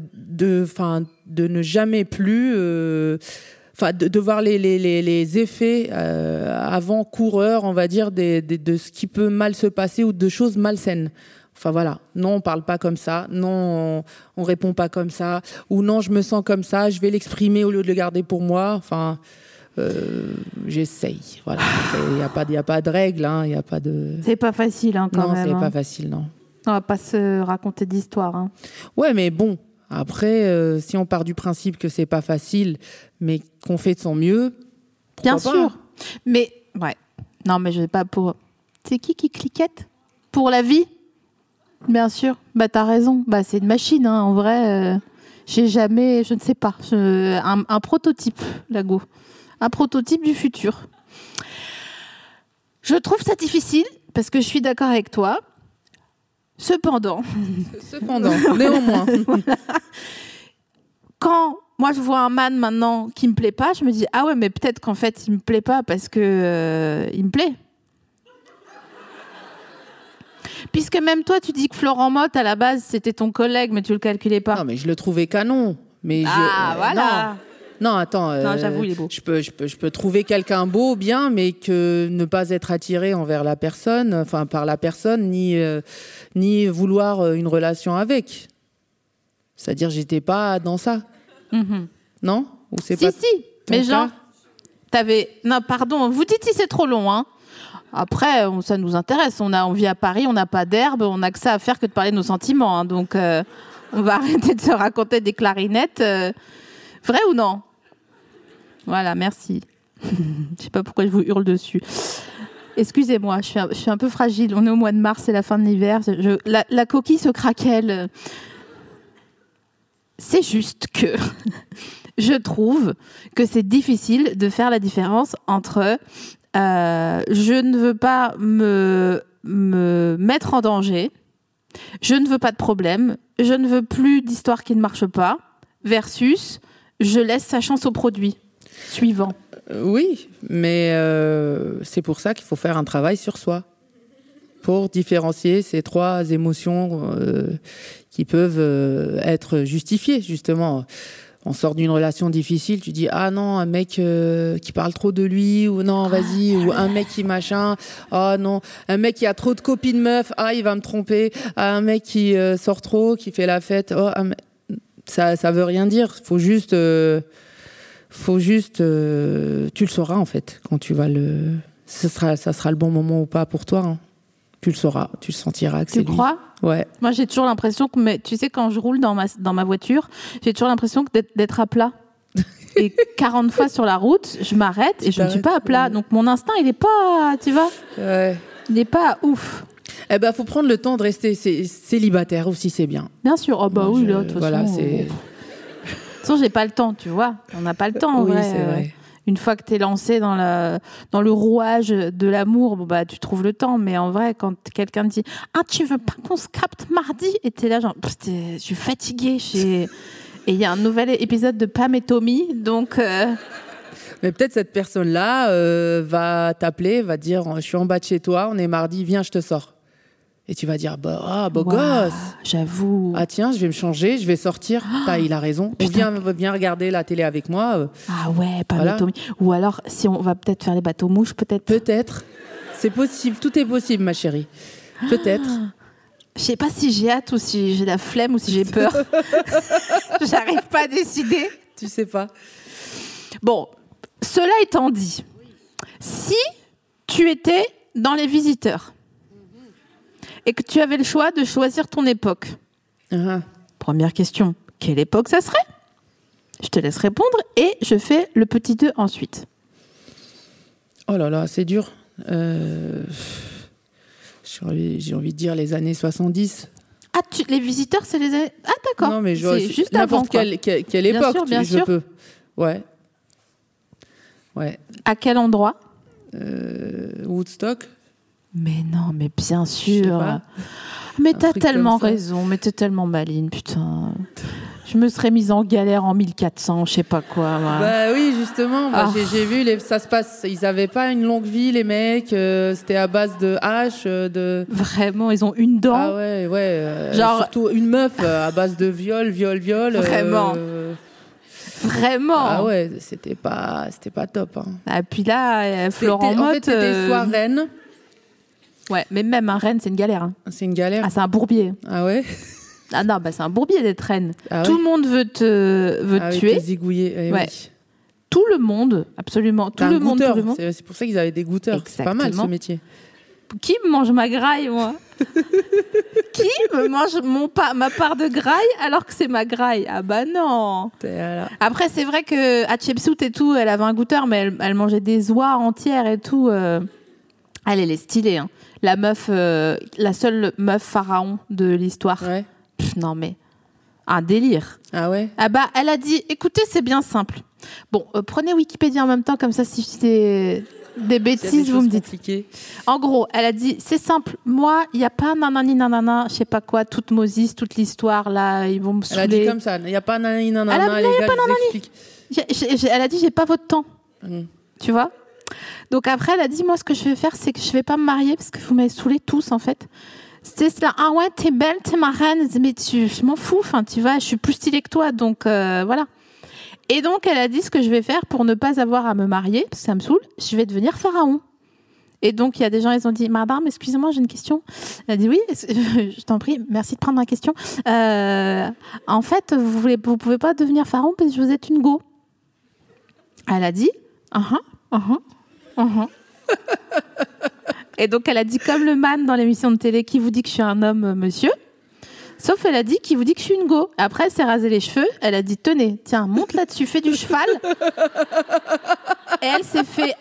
ne jamais plus... de voir les effets avant-coureurs, on va dire, de ce qui peut mal se passer ou de choses malsaines. Enfin voilà, non, on parle pas comme ça, non, on répond pas comme ça, ou non, je me sens comme ça, je vais l'exprimer au lieu de le garder pour moi. Enfin, j'essaye. Voilà, il y a pas de règles, hein, il y a pas de.
C'est pas facile, hein, quand même.
Non, c'est pas facile, non.
On va pas se raconter d'histoire. Hein.
Ouais, mais bon. Après, si on part du principe que c'est pas facile, mais qu'on fait de son mieux,
bien sûr. Mais ouais, non, mais je vais pas pour. C'est qui cliquette pour la vie? Bien sûr. Bah t'as raison. Bah c'est une machine, hein. En vrai. J'ai jamais, je ne sais pas, un prototype, Lago, un prototype du futur. Je trouve ça difficile parce que je suis d'accord avec toi. Cependant,
néanmoins.
Voilà. Quand moi je vois un man maintenant qui me plaît pas, je me dis ah ouais, mais peut-être qu'en fait il me plaît pas parce que il me plaît. Puisque même toi tu dis que Florent Mott à la base c'était ton collègue, mais tu le calculais pas.
Non, mais je le trouvais canon. Mais
voilà.
Non, attends.
Non, j'avoue, il est beau.
Je peux trouver quelqu'un beau, bien, mais que ne pas être attiré envers la personne, enfin par la personne, ni vouloir une relation avec. C'est-à-dire, j'étais pas dans ça.
Mm-hmm.
Non? Ou c'est
si,
pas
si. Mais genre, non, pardon. Vous dites si c'est trop long, hein. Après, ça nous intéresse. On vit à Paris, on n'a pas d'herbe, on n'a que ça à faire que de parler de nos sentiments. Hein. Donc, on va arrêter de se raconter des clarinettes. Vrai ou non? Voilà, merci. Je sais pas pourquoi je vous hurle dessus. Excusez-moi, je suis un peu fragile. On est au mois de mars, c'est la fin de l'hiver. La coquille se craquelle. C'est juste que je trouve que c'est difficile de faire la différence entre je ne veux pas me mettre en danger, je ne veux pas de problème, je ne veux plus d'histoire qui ne marche pas, versus je laisse sa chance au produit suivant.
Oui, mais c'est pour ça qu'il faut faire un travail sur soi pour différencier ces trois émotions qui peuvent être justifiées, justement. On sort d'une relation difficile, tu dis « Ah non, un mec qui parle trop de lui » ou « Non, vas-y » ou « Un mec qui machin » « Ah non, un mec qui a trop de copines meufs »« Ah, il va me tromper » ah, « Un mec qui sort trop, qui fait la fête » oh, ça veut rien dire. Faut juste, tu le sauras en fait quand tu vas ça sera le bon moment ou pas pour toi. Hein. Tu le sauras, tu le sentiras que c'est lui.
Tu crois ?
Ouais.
Moi, j'ai toujours l'impression que, mais tu sais, quand je roule dans ma voiture, j'ai toujours l'impression d'être à plat. Et 40 fois sur la route, je m'arrête et je ne suis pas à plat. Donc mon instinct, il est pas, tu vois, il n'est pas ouf.
Eh ben, faut prendre le temps de rester célibataire aussi, c'est bien.
Bien sûr. Oh bah oui, là, de toute
voilà,
façon.
De
toute façon, j'ai pas le temps, tu vois. On n'a pas le temps, en
oui,
vrai.
C'est vrai.
Une fois que t'es lancé dans le rouage de l'amour, bon bah tu trouves le temps. Mais en vrai, quand quelqu'un te dit « Ah, tu veux pas qu'on se capte mardi ?» Et t'es là genre « Je suis fatiguée, Et il y a un nouvel épisode de Pam et Tommy, donc...
Mais peut-être cette personne-là va t'appeler, va te dire « Je suis en bas de chez toi, on est mardi, viens, je te sors. » Et tu vas dire beau gosse.
J'avoue.
Ah tiens, je vais me changer, je vais sortir. Il a raison. Ou viens regarder la télé avec moi.
Ah ouais, Pam et Tommy. Ou alors, si on va peut-être faire les bateaux mouches, peut-être.
Peut-être. C'est possible, tout est possible, ma chérie. Peut-être.
Je sais pas si j'ai hâte ou si j'ai la flemme ou si j'ai peur. J'arrive pas à décider.
Tu sais pas.
Bon, cela étant dit, si tu étais dans Les Visiteurs et que tu avais le choix de choisir ton époque, première question, quelle époque ça serait ? Je te laisse répondre et je fais le petit 2 ensuite.
Oh là là, c'est dur. J'ai envie de dire les années 70.
Ah, Les Visiteurs, c'est les années... Ah, d'accord.
Non, mais
c'est juste
n'importe
avant,
quelle époque,
bien sûr.
je peux. Ouais.
À quel endroit ?
Woodstock.
Mais non, mais bien
Je sais
sûr.
pas.
Mais t'as
truc
tellement
comme ça.
raison, mais t'es tellement maline, putain. Je me serais mise en galère en 1400, je sais pas quoi. Moi.
Bah oui, justement. J'ai vu, ça se passe. Ils avaient pas une longue vie, les mecs. C'était à base de haches, de.
Vraiment, ils ont une dent.
Ah ouais.
Genre...
Surtout une meuf à base de viol.
Vraiment. Vraiment.
Ah ouais, c'était pas top. Hein.
Et puis là, Florent Motte.
En fait, c'était soit Rennes.
Ouais, mais même un Rennes, c'est une galère. Hein.
C'est une galère.
Ah, c'est un bourbier.
Ah ouais.
Ah non, c'est un bourbier d'être Rennes.
Ah
tout
ouais.
le monde veut te tuer.
Te zigouiller.
Ouais.
Oui.
Tout le monde, absolument. Tout le monde.
C'est pour ça qu'ils avaient des goûteurs.
Exactement.
C'est pas mal ce métier.
Qui me mange ma graille, moi? Qui me mange ma part de graille alors que c'est ma graille? Ah bah non.
Voilà.
Après, c'est vrai que Hatshepsut et tout, elle avait un goûteur, mais elle mangeait des oies entières et tout. Elle est stylée. Hein. La meuf, la seule meuf pharaon de l'histoire.
Ouais.
Non mais, un délire.
Ah ouais.
Ah bah, elle a dit, écoutez, c'est bien simple. Bon, prenez Wikipédia en même temps, comme ça, si je dis des bêtises, vous me dites.
Compliquées.
En gros, elle a dit, c'est simple, moi, il n'y a pas nanani nanana, je sais pas quoi, toute Moses, toute l'histoire, là, ils vont me saouler.
Elle a dit comme ça, il n'y a pas nanani nanana,
Elle a dit, j'ai pas votre temps. Tu vois? Donc après, elle a dit, moi, ce que je vais faire, c'est que je vais pas me marier parce que vous m'avez saoulés tous, en fait. C'était cela, ah ouais, t'es belle, t'es ma reine, mais je m'en fous, enfin, tu vois, je suis plus stylée que toi, donc voilà. Et donc, elle a dit, ce que je vais faire pour ne pas avoir à me marier, parce que ça me saoule, je vais devenir pharaon. Et donc, il y a des gens, ils ont dit, madame, excusez-moi, j'ai une question. Elle a dit, oui, je t'en prie, merci de prendre ma question. En fait, vous pouvez pas devenir pharaon parce que vous êtes une go. Elle a dit, Et donc, elle a dit, comme le man dans l'émission de télé, qui vous dit que je suis un homme, monsieur. Sauf, elle a dit, qui vous dit que je suis une go. Après, elle s'est rasé les cheveux. Elle a dit, tenez, tiens, monte là-dessus, fais du cheval. Et elle s'est fait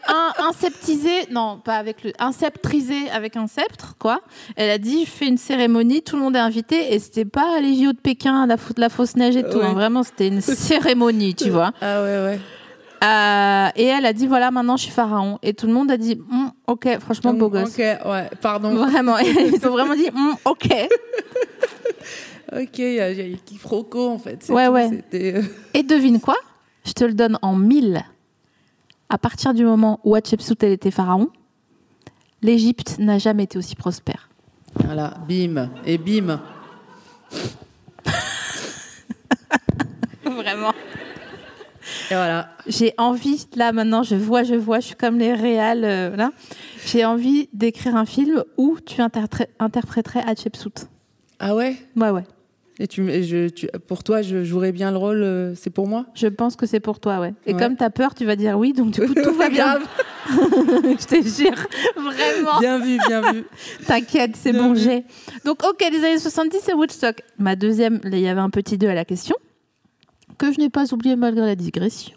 inceptriser avec un sceptre, quoi. Elle a dit, je fais une cérémonie, tout le monde est invité. Et c'était pas les JO de Pékin, la fausse neige et tout.
Ouais.
Hein. Vraiment, c'était une cérémonie, tu vois.
Ah ouais.
Et elle a dit, voilà, maintenant je suis pharaon. Et tout le monde a dit, ok, franchement, beau gosse.
Ok, ouais, pardon.
Vraiment, ils ont vraiment dit, ok.
Ok, il y a eu quiproquo en fait.
Ouais. Et devine quoi? Je te le donne en 1000. À partir du moment où Hatshepsut elle était pharaon, l'Égypte n'a jamais été aussi prospère.
Voilà, bim, et bim.
Vraiment.
Et voilà.
J'ai envie, là maintenant, je vois, je suis comme les réals, là. J'ai envie d'écrire un film où tu interpréterais Hatshepsut.
Ah ouais?
Ouais.
Et pour toi, je jouerais bien le rôle, c'est pour moi?
Je pense que c'est pour toi, ouais. Et comme t'as peur, tu vas dire oui, donc du coup, tout va bien.
Grave.
Je te jure, vraiment.
Bien vu.
T'inquiète, c'est
bien
bon
vu.
jet. Donc, ok, les années 70, c'est Woodstock. Ma deuxième, il y avait un petit 2 à la question, que je n'ai pas oublié malgré la digression.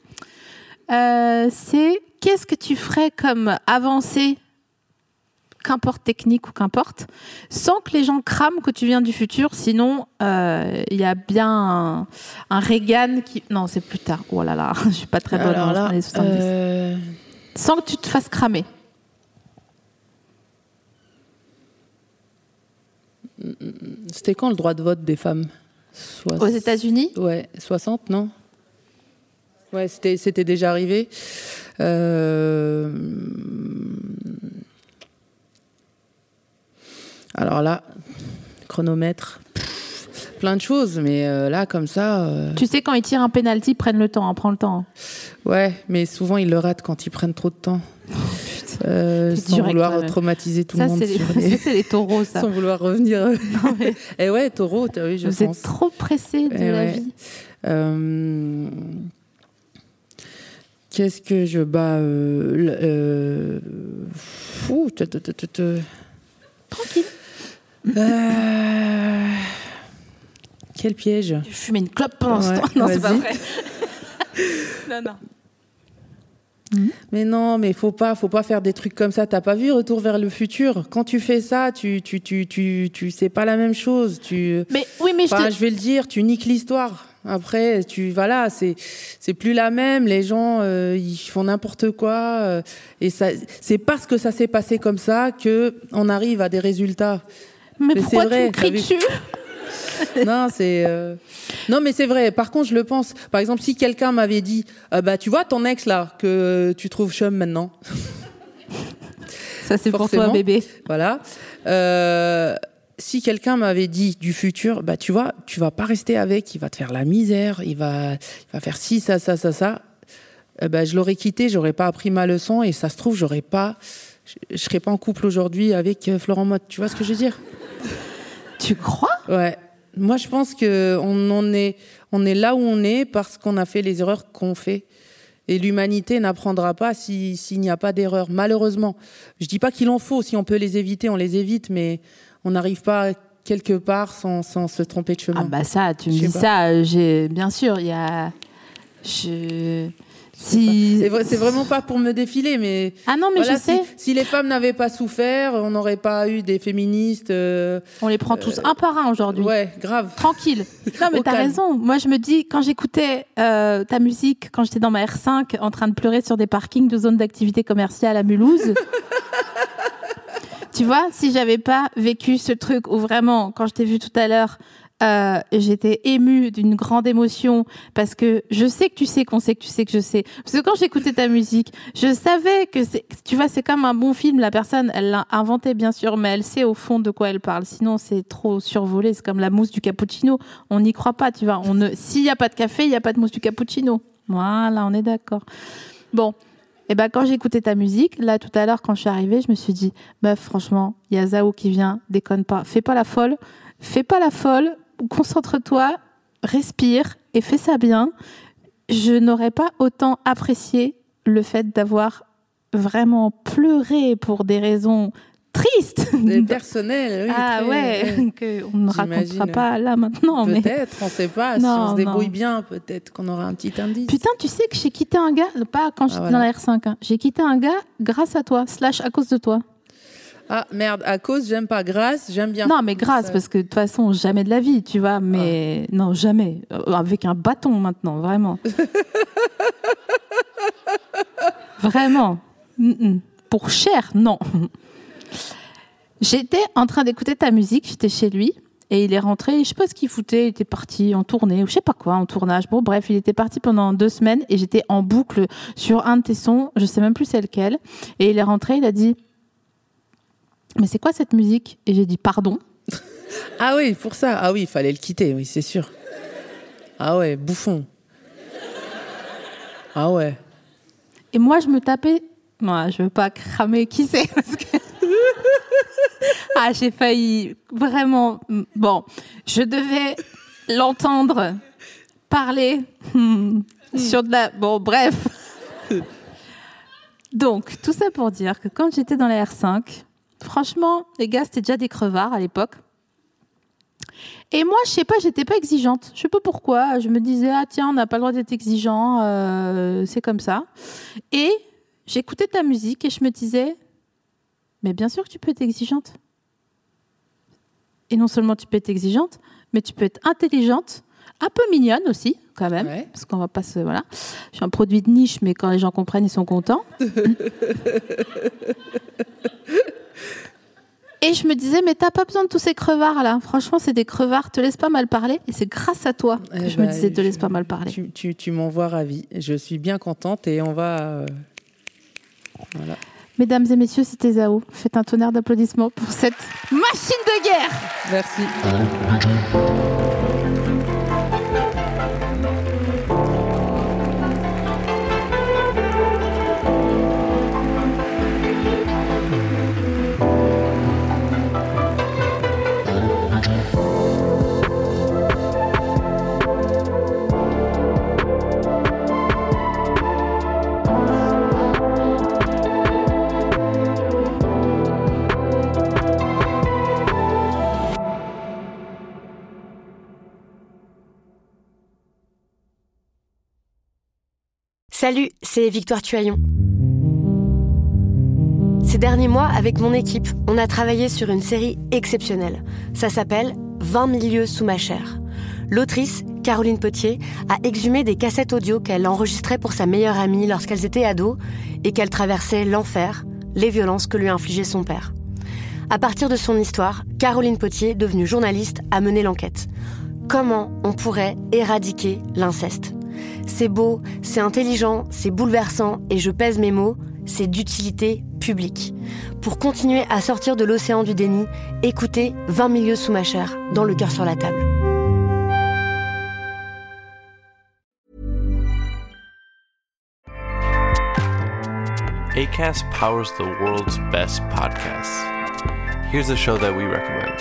C'est qu'est-ce que tu ferais comme avancée, qu'importe technique ou qu'importe, sans que les gens crament que tu viens du futur. Sinon, il y a bien un Reagan qui... Non, c'est plus tard. Oh là là, je suis pas très bonne
Alors
dans
là,
les 70. Sans que tu te fasses cramer.
C'était quand le droit de vote des femmes?
Aux États-Unis ?
Ouais, 60, non ? Ouais, c'était déjà arrivé. Alors là, chronomètre, plein de choses, mais là, comme ça...
Tu sais, quand ils tirent un penalty, ils prennent le temps, prends le temps.
Ouais, mais souvent, ils le ratent quand ils prennent trop de temps. Sans vouloir traumatiser tout le monde.
Ça, c'est les taureaux, ça.
Sans vouloir revenir. Mais... Et ouais, taureau, oui, je pense.
Vous êtes trop pressés de la vie.
Qu'est-ce que je bats
Tranquille.
Quel piège.
Je fumais une clope pendant ce temps. Non, c'est pas vrai. Non.
Mais non, mais faut pas faire des trucs comme ça. T'as pas vu Retour vers le futur ? Quand tu fais ça, tu c'est pas la même chose.
Mais oui, mais
je vais le dire, tu niques l'histoire. Après, c'est plus la même. Les gens, ils font n'importe quoi. Et ça, c'est parce que ça s'est passé comme ça que on arrive à des résultats.
Mais pourquoi tu me cries dessus ?
Non, non, mais c'est vrai. Par contre, je le pense. Par exemple, si quelqu'un m'avait dit, tu vois ton ex là que tu trouves chum maintenant.
Ça c'est forcément pour toi, bébé.
Voilà. Si quelqu'un m'avait dit du futur, tu vois, tu vas pas rester avec, il va te faire la misère, il va faire ci, ça. Je l'aurais quitté, j'aurais pas appris ma leçon et ça se trouve, je serais pas en couple aujourd'hui avec Florent Mott. Tu vois ce que je veux dire ?
Tu crois ?
Ouais. Moi, je pense que on est là où on est parce qu'on a fait les erreurs qu'on fait. Et l'humanité n'apprendra pas s'il n'y a pas d'erreur, malheureusement. Je dis pas qu'il en faut, si on peut les éviter, on les évite, mais on n'arrive pas quelque part sans se tromper de chemin.
Ah ça, tu me dis ça, bien sûr, il y a...
C'est vraiment pas pour me défiler, mais...
Ah non, mais voilà, je sais.
Si les femmes n'avaient pas souffert, on n'aurait pas eu des féministes...
on les prend tous un par un aujourd'hui.
Ouais, grave.
Tranquille. Non, mais t'as raison. Moi, je me dis, quand j'écoutais ta musique, quand j'étais dans ma R5, en train de pleurer sur des parkings de zones d'activité commerciale à Mulhouse... Tu vois, si j'avais pas vécu ce truc où vraiment, quand je t'ai vu tout à l'heure... j'étais émue d'une grande émotion parce que je sais que tu sais qu'on sait que tu sais que je sais. Parce que quand j'écoutais ta musique, je savais que tu vois, c'est comme un bon film. La personne, elle l'a inventé bien sûr, mais elle sait au fond de quoi elle parle. Sinon, c'est trop survolé. C'est comme la mousse du cappuccino. On n'y croit pas, tu vois. S'il n'y a pas de café, il n'y a pas de mousse du cappuccino. Voilà, on est d'accord. Bon. Et quand j'écoutais ta musique, là, tout à l'heure, quand je suis arrivée, je me suis dit, meuf, franchement, il y a Zao qui vient, déconne pas. Fais pas la folle. Concentre-toi, respire et fais ça bien. Je n'aurais pas autant apprécié le fait d'avoir vraiment pleuré pour des raisons tristes.
Personnelles, oui.
Ah qu'on ne racontera pas là maintenant.
Peut-être, on ne sait pas. Si on se débrouille bien, peut-être qu'on aura un petit indice.
Putain, tu sais que j'ai quitté un gars, pas quand j'étais dans la R5, hein. J'ai quitté un gars grâce à toi, / à cause de toi.
Ah merde, à cause, j'aime pas. Grâce, j'aime bien.
Non, mais grâce, parce que de toute façon, jamais de la vie, tu vois. Mais non, jamais. Avec un bâton maintenant, vraiment. Vraiment. Pour cher, non. J'étais en train d'écouter ta musique, j'étais chez lui, et il est rentré, je sais pas ce qu'il foutait, il était parti en tournée, ou je sais pas quoi, en tournage. Bon, bref, il était parti pendant 2 semaines, et j'étais en boucle sur un de tes sons, je sais même plus c'est lequel. Et il est rentré, il a dit... Mais c'est quoi cette musique ? Et j'ai dit pardon.
Ah oui, pour ça. Ah oui, il fallait le quitter, oui, c'est sûr. Ah ouais, bouffon. Ah ouais.
Et moi, je me tapais... Non, je veux pas cramer qui c'est. Parce que... j'ai failli vraiment... Bon, je devais l'entendre parler sur de la... Bon, bref. Donc, tout ça pour dire que quand j'étais dans la R5... Franchement, les gars, c'était déjà des crevards à l'époque. Et moi, je sais pas, j'étais pas exigeante. Je sais pas pourquoi. Je me disais, tiens, on n'a pas le droit d'être exigeant. C'est comme ça. Et j'écoutais ta musique et je me disais, mais bien sûr que tu peux être exigeante. Et non seulement tu peux être exigeante, mais tu peux être intelligente, un peu mignonne aussi, quand même. Ouais. Parce qu'on va pas se... Voilà. Je suis un produit de niche, mais quand les gens comprennent, ils sont contents. Et je me disais, mais t'as pas besoin de tous ces crevards là. Franchement, c'est des crevards, te laisse pas mal parler. Et c'est grâce à toi que je me disais, te laisse pas mal parler.
Tu m'envoies ravie. Je suis bien contente et on va... voilà.
Mesdames et messieurs, c'était Zao. Faites un tonnerre d'applaudissements pour cette machine de guerre.
Merci.
Salut, c'est Victoire Tuaillon. Ces derniers mois, avec mon équipe, on a travaillé sur une série exceptionnelle. Ça s'appelle 20 000 lieues sous ma chair. L'autrice, Caroline Potier, a exhumé des cassettes audio qu'elle enregistrait pour sa meilleure amie lorsqu'elles étaient ados et qu'elle traversait l'enfer, les violences que lui infligeait son père. À partir de son histoire, Caroline Potier, devenue journaliste, a mené l'enquête. Comment on pourrait éradiquer l'inceste ? C'est beau, c'est intelligent, c'est bouleversant et je pèse mes mots, c'est d'utilité publique. Pour continuer à sortir de l'océan du déni, écoutez 20 000 lieues sous ma chair, dans Le cœur sur la table.
Acast powers the world's best podcasts. Here's a show that we recommend.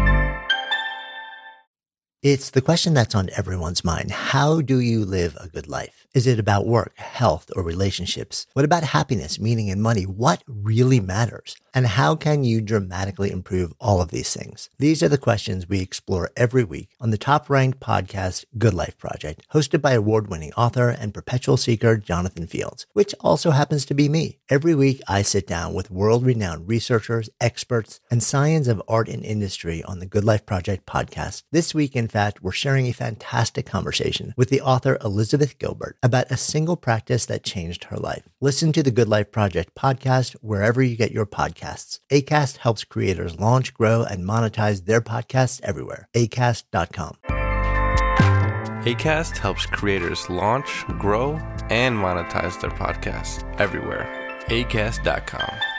It's the question that's on everyone's mind. How do you live a good life? Is it about work, health, or relationships? What about happiness, meaning, and money? What really matters? And how can you dramatically improve all of these things? These are the questions we explore every week on the top-ranked podcast Good Life Project, hosted by award-winning author and perpetual seeker Jonathan Fields, which also happens to be me. Every week, I sit down with world-renowned researchers, experts, and science of art and industry on the Good Life Project podcast. This week, in fact, we're sharing a fantastic conversation with the author Elizabeth Gilbert about a single practice that changed her life. Listen to the Good Life Project podcast wherever you get your podcasts. Acast helps creators launch, grow, and monetize their podcasts everywhere. Acast.com.
Acast helps creators launch, grow, and monetize their podcasts everywhere. Acast.com.